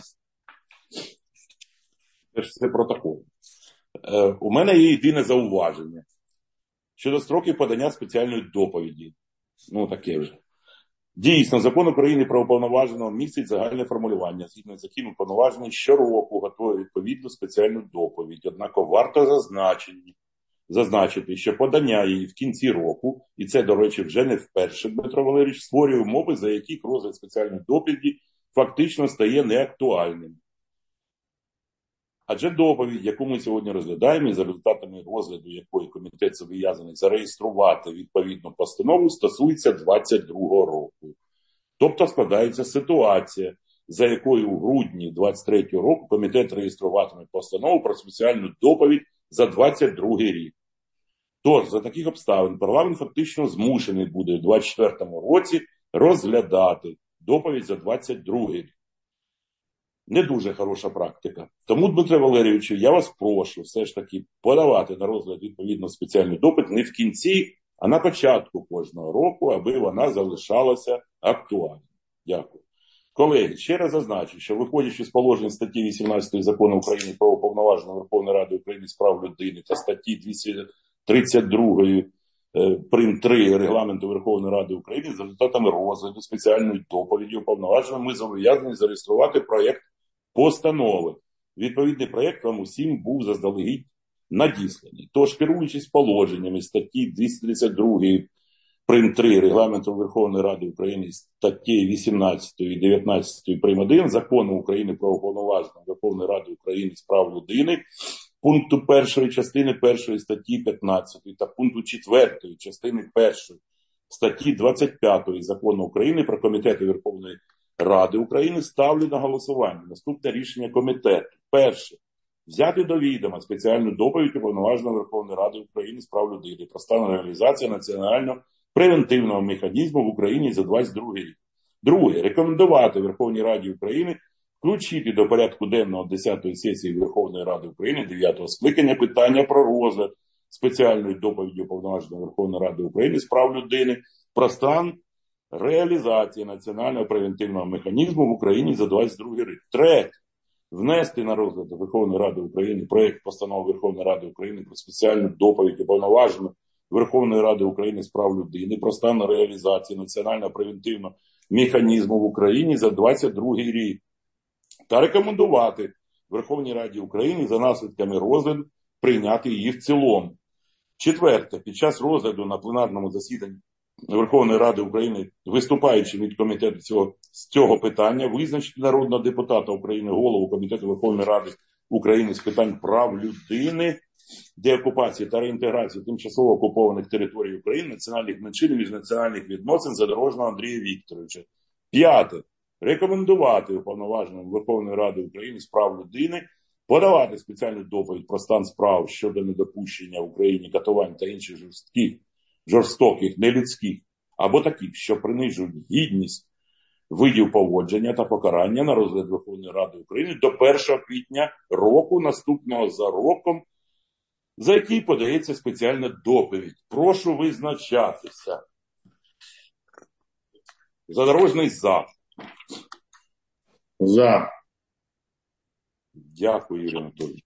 Speaker 1: Це протокол. Е- у мене є єдине зауваження щодо строків подання спеціальної доповіді. Ну, таке вже. Дійсно, закон України про уповноваженого містить загальне формулювання, згідно з яким уповноважений щороку готує відповідну спеціальну доповідь. Однак варто зазначити, зазначити, що подання її в кінці року, і це, до речі, вже не вперше, Дмитро Валерійович, створює умови, за яких розгляд спеціальної доповіді фактично стає неактуальним. Адже доповідь, яку ми сьогодні розглядаємо, і за результатами розгляду якої комітет зобов'язаний зареєструвати відповідну постанову, стосується двадцять другого року. Тобто складається ситуація, за якою у грудні двадцять третього року комітет реєструватиме постанову про спеціальну доповідь за двадцять другий рік. Тож, за таких обставин парламент фактично змушений буде у двадцять четвертому році розглядати доповідь за двадцять другий рік. Не дуже хороша практика. Тому, Дмитре Валерійовичу, я вас прошу все ж таки подавати на розгляд відповідно спеціальну доповідь не в кінці, а на початку кожного року, аби вона залишалася актуальною. Дякую. Колеги, ще раз зазначу, що виходячи з положень статті вісімнадцять Закону України про уповноваженого Верховної Ради України з прав людини та статті двісті тридцять два прим. три Регламенту Верховної Ради України, за результатами розгляду спеціальної доповіді уповноваженого ми зобов'язані зареєструвати проєкт постанови. Відповідний проєкт вам усім був заздалегідь надісланий. Тож, керуючись положеннями статті двісті тридцять два прим. три Регламенту Верховної Ради України, статті вісімнадцять і дев'ятнадцять прим. один Закону України про уповноваженого Верховної Ради України з прав людини, пункту першої частини першої статті п'ятнадцять та пункту четвертої частини першої статті двадцять п'ять Закону України про комітети Верховної Ради України ставлю на голосування наступне рішення комітету. Перше. Взяти до відома спеціальну доповідь уповноваженого Верховної Ради України з прав людини про стан реалізації національного превентивного механізму в Україні за двадцять другий рік. Друге. Рекомендувати Верховній Раді України включити до порядку денного десятої сесії Верховної Ради України дев'ятого скликання питання про розгляд спеціальної доповіді уповноваженого Верховної Ради України з прав людини про стан реалізації національного превентивного механізму в Україні за двадцять другий рік. Третє. Внести на розгляд Верховної Ради України проєкт постанови Верховної Ради України про спеціальну доповідь уповноваженого Верховної Ради України з прав людини про стан реалізації національного превентивного механізму в Україні за двадцять другий рік. Та рекомендувати Верховній Раді України за наслідками розгляду прийняти її в цілому. Четверте. Під час розгляду на пленарному засіданні Верховної Ради України, виступаючи від комітету цього, з цього питання, визначити народного депутата України, голову Комітету Верховної Ради України з питань прав людини, деокупації та реінтеграції тимчасово окупованих територій України, національних меншин і міжнаціональних відносин Задорожного Андрія Вікторовича. П'яте. Рекомендувати уповноваженому Верховної Ради України з прав людини подавати спеціальну доповідь про стан справ щодо недопущення в Україні катувань та інших жорстких, жорстоких, нелюдських або таких, що принижують гідність видів поводження та покарання на розгляд Верховної Ради України до першого квітня року наступного за роком, за який подається спеціальна доповідь. Прошу визначатися. Задорожний за.
Speaker 8: За.
Speaker 1: Дякую, Юрій Анатолійович.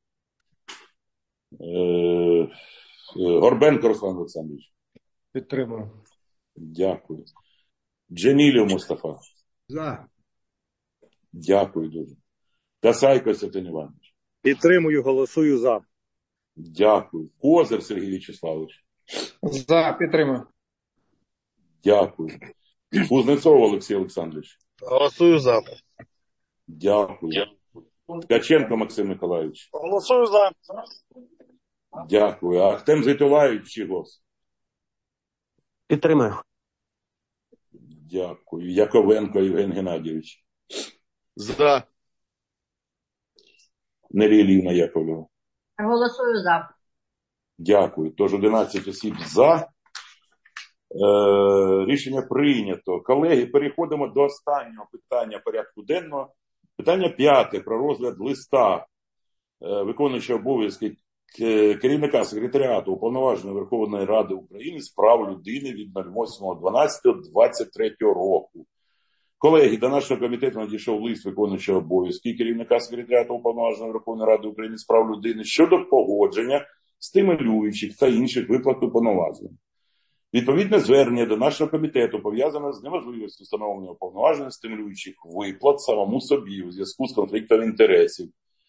Speaker 1: Е, Горбенко Руслан Олександрович.
Speaker 3: Підтримую.
Speaker 1: Дякую. Джемілів Мустафа.
Speaker 2: За.
Speaker 1: Дякую дуже. Касай Костянтин Іванович.
Speaker 11: Підтримую, голосую за.
Speaker 1: Дякую. Козир Сергій Вячеславович.
Speaker 5: За, підтримую.
Speaker 1: Дякую. Кузнецов Олексій Олександрович.
Speaker 11: Голосую за.
Speaker 1: Дякую. Ткаченко Максим Миколаївич.
Speaker 11: Голосую за.
Speaker 1: Дякую. Ахтем Зейтулаєвич Чигос.
Speaker 12: Підтримую.
Speaker 1: Дякую. Яковенко Євген Геннадійович.
Speaker 11: За.
Speaker 1: Нелі Лівна Яковлева.
Speaker 6: Голосую за.
Speaker 1: Дякую. Тож одинадцять осіб за. Е, рішення прийнято. Колеги, переходимо до останнього питання порядку денного. Питання п'яте про розгляд листа е, виконуючого обов'язки керівника секретаріату Уповноваженої Верховної Ради України з прав людини від восьмого дванадцятого двадцять третього року. Колеги, до нашого комітету надійшов лист виконуючого обов'язки керівника секретаріату Уповноваженої Верховної Ради України з прав людини щодо погодження стимулюючих та інших виплат уповноваженим. Відповідне звернення до нашого комітету пов'язане з неможливістю встановлення уповноважених стимулюючих виплат самому собі у зв'язку з конфліктом інтересів.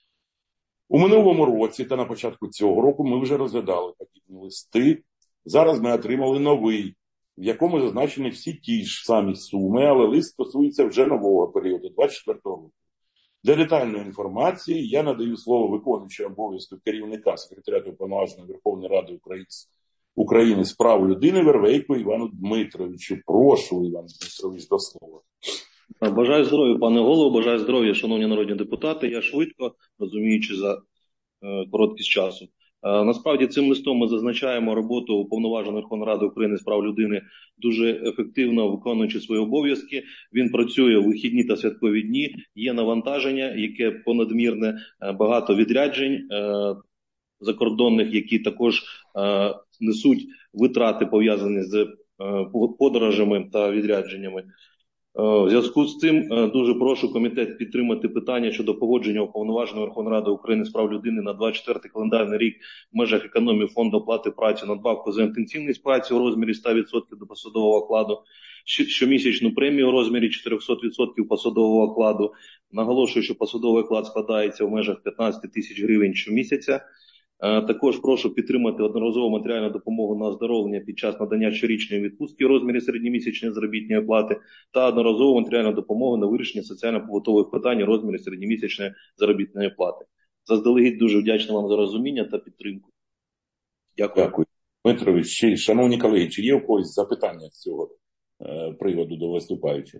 Speaker 1: У минулому році та на початку цього року ми вже розглядали такі листи. Зараз ми отримали новий, в якому зазначені всі ті ж самі суми, але лист стосується вже нового періоду, двадцять четвертого року. Для детальної інформації я надаю слово виконуючому обов'язку керівника секретаріату Уповноваженої Верховної Ради України України з прав людини Вервейку Івану Дмитровичу. Прошу, Іван Дмитрович, до слова.
Speaker 13: Бажаю здоров'я, пане голово, бажаю здоров'я, шановні народні депутати. Я швидко, розуміючи за е, короткість часу. Е, насправді цим листом ми зазначаємо роботу Уповноваженої Верховної Ради України з прав людини дуже ефективно виконуючи свої обов'язки. Він працює у вихідні та святкові дні, є навантаження, яке понадмірне, е, багато відряджень е, закордонних, які також е, несуть витрати, пов'язані з е, подорожами та відрядженнями. В зв'язку з цим дуже прошу комітет підтримати питання щодо погодження Уповноваженої Верховної Ради України з прав людини на двадцять четвертий календарний рік в межах економії фонду оплати праці надбавку за інтенсивність праці у розмірі ста відсотків до посадового окладу, щомісячну премію у розмірі чотириста відсотків посадового окладу. Наголошую, що посадовий оклад складається в межах п'ятнадцять тисяч гривень щомісяця. Також прошу підтримати одноразову матеріальну допомогу на оздоровлення під час надання щорічної відпустки у розмірі середньомісячної заробітної плати та одноразову матеріальну допомогу на вирішення соціально-побутових питань у розмірі середньомісячної заробітної плати. Заздалегідь дуже вдячний вам за розуміння та підтримку. Дякую.
Speaker 1: Дякую. Дмитрович, шановні колеги, чи є у когось запитання з цього е, приводу до виступаючих?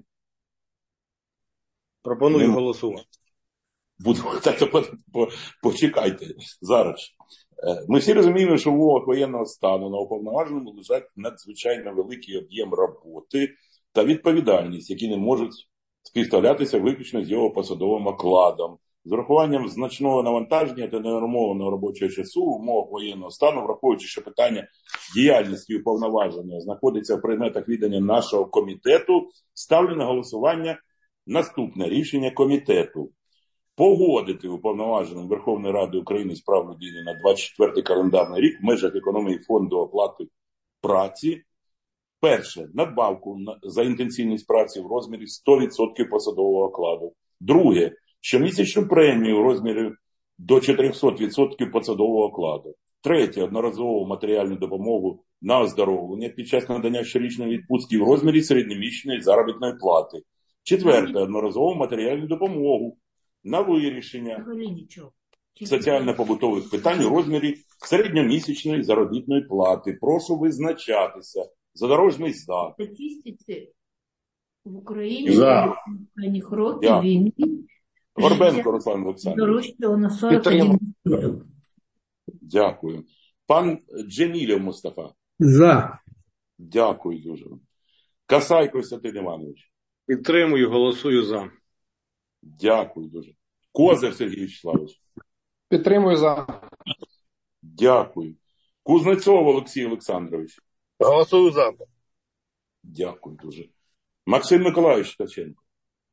Speaker 4: Пропоную
Speaker 1: Не...
Speaker 4: голосувати.
Speaker 1: Буду, так, по, по, почекайте зараз. Ми всі розуміємо, що в умовах воєнного стану на уповноваженому лежать надзвичайно великий об'єм роботи та відповідальність, які не можуть співставлятися виключно з його посадовим окладом. З урахуванням значного навантаження та ненормованого робочого часу в умовах воєнного стану, враховуючи, що питання діяльності уповноваженого знаходиться в предметах відання нашого комітету, ставлю на голосування наступне рішення комітету. Погодити Уповноваженим Верховної Ради України з прав людини на двадцять четвертий календарний рік в межах економії фонду оплати праці. Перше, надбавку за інтенсивність праці в розмірі сто відсотків посадового окладу. Друге, щомісячну премію в розмірі до чотириста відсотків посадового окладу. Третє, одноразову матеріальну допомогу на оздоровлення під час надання щорічної відпустки в розмірі середньомісячної заробітної плати. Четверте, одноразову матеріальну допомогу на вирішення соціально-побутових питань у розмірі середньомісячної заробітної плати. Прошу визначатися. Задорожний за.
Speaker 14: Статистиці в Україні
Speaker 1: за
Speaker 14: останніх років війни
Speaker 1: Горбенко Руслан Олександрович.
Speaker 14: дорожчало на сорок один відсоток.
Speaker 1: Дякую. Пан Джемілєв Мустафа.
Speaker 2: За.
Speaker 1: Дякую дуже. Касай Костянтин Іванович.
Speaker 4: Підтримую, голосую за.
Speaker 1: Дякую дуже. Козир Сергій Вячеславович.
Speaker 5: Підтримую за.
Speaker 1: Дякую. Кузнецов Олексій Олександрович.
Speaker 11: Голосую за.
Speaker 1: Дякую дуже. Максим Миколайович Ткаченко.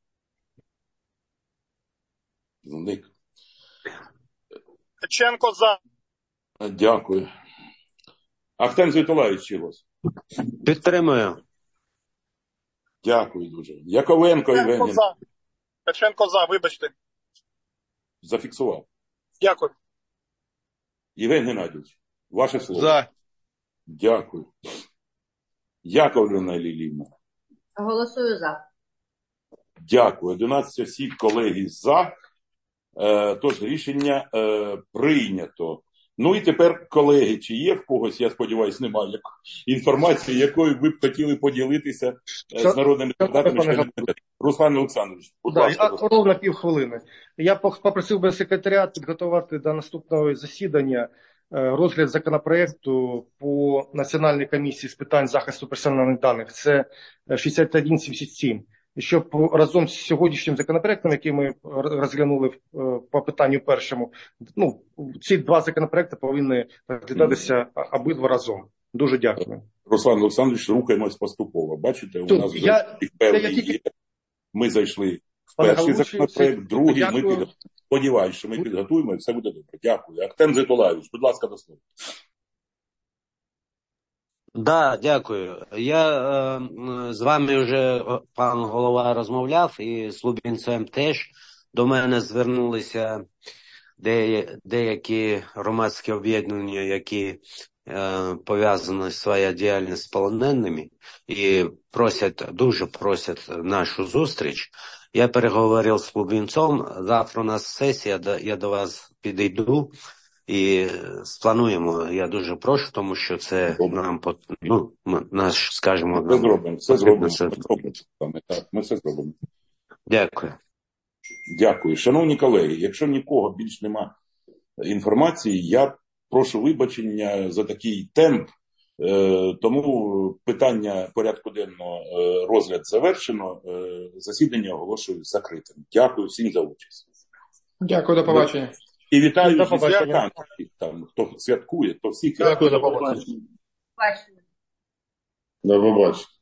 Speaker 1: Зник.
Speaker 11: Ткаченко за.
Speaker 1: Дякую. Ахтем Зайтулаєвич Чигос.
Speaker 12: Підтримую.
Speaker 1: Дякую дуже. Яковенко
Speaker 11: Ткаченко
Speaker 1: Євгеній.
Speaker 11: за. Ткаченко за, вибачте.
Speaker 1: Зафіксував.
Speaker 11: Дякую.
Speaker 1: Євген Геннадійович, ваше слово.
Speaker 4: За.
Speaker 1: Дякую. Яковлевна Лілівна.
Speaker 6: Голосую за.
Speaker 1: Дякую. одинадцять осіб, колеги, за. Е, тож рішення е, прийнято. Ну і тепер, колеги, чи є в когось, я сподіваюся, немає інформації, якою ви б хотіли поділитися з народними депутатами? Руслан Олександрович, будь
Speaker 3: да,
Speaker 1: ласка.
Speaker 3: Я ровно півхвилини. Я попросив би секретаріат підготувати до наступного засідання розгляд законопроекту по Національній комісії з питань захисту персональних даних. Це шістдесят один сімдесят сім. І щоб разом з сьогоднішнім законопроектом, який ми розглянули по питанню першому, ну, ці два законопроекти повинні розглядатися обидва разом. Дуже дякую.
Speaker 1: Руслан Олександрович, рухаємось поступово. Бачите, у
Speaker 3: Тут
Speaker 1: нас вже
Speaker 3: я,
Speaker 1: певні
Speaker 3: я тільки...
Speaker 1: є. Ми зайшли в
Speaker 3: Пане
Speaker 1: перший
Speaker 3: Галуші,
Speaker 1: законопроект, другий.
Speaker 3: дякую.
Speaker 1: Ми підготуємо. Сподіваюсь, що ми підготуємо і все буде добре. Дякую. Актем Зитулаєвич, будь ласка, до слова.
Speaker 12: Да, дякую. Я е, з вами вже, пан голова, розмовляв, і з Лубінцем теж. До мене звернулися де, деякі громадські об'єднання, які е, пов'язані своя діяльність з полоненими, і просять, дуже просять нашу зустріч. Я переговорив з Лубінцем, завтра у нас сесія, я до вас підійду. І сплануємо, я дуже прошу, тому що це Добре. нам, ну, наш, скажімо...
Speaker 1: Це зробимо, це зробимо. Це... Так, ми все зробимо.
Speaker 12: Дякую.
Speaker 1: Дякую. Шановні колеги, якщо нікого більш нема інформації, я прошу вибачення за такий темп, тому питання порядку денного розгляд завершено, засідання оголошую закритим. Дякую всім за участь.
Speaker 5: Дякую, до побачення.
Speaker 1: І вітаю зі святами, там, хто святкує, то всіх.
Speaker 3: Дякую, до побачення.
Speaker 1: До побачення.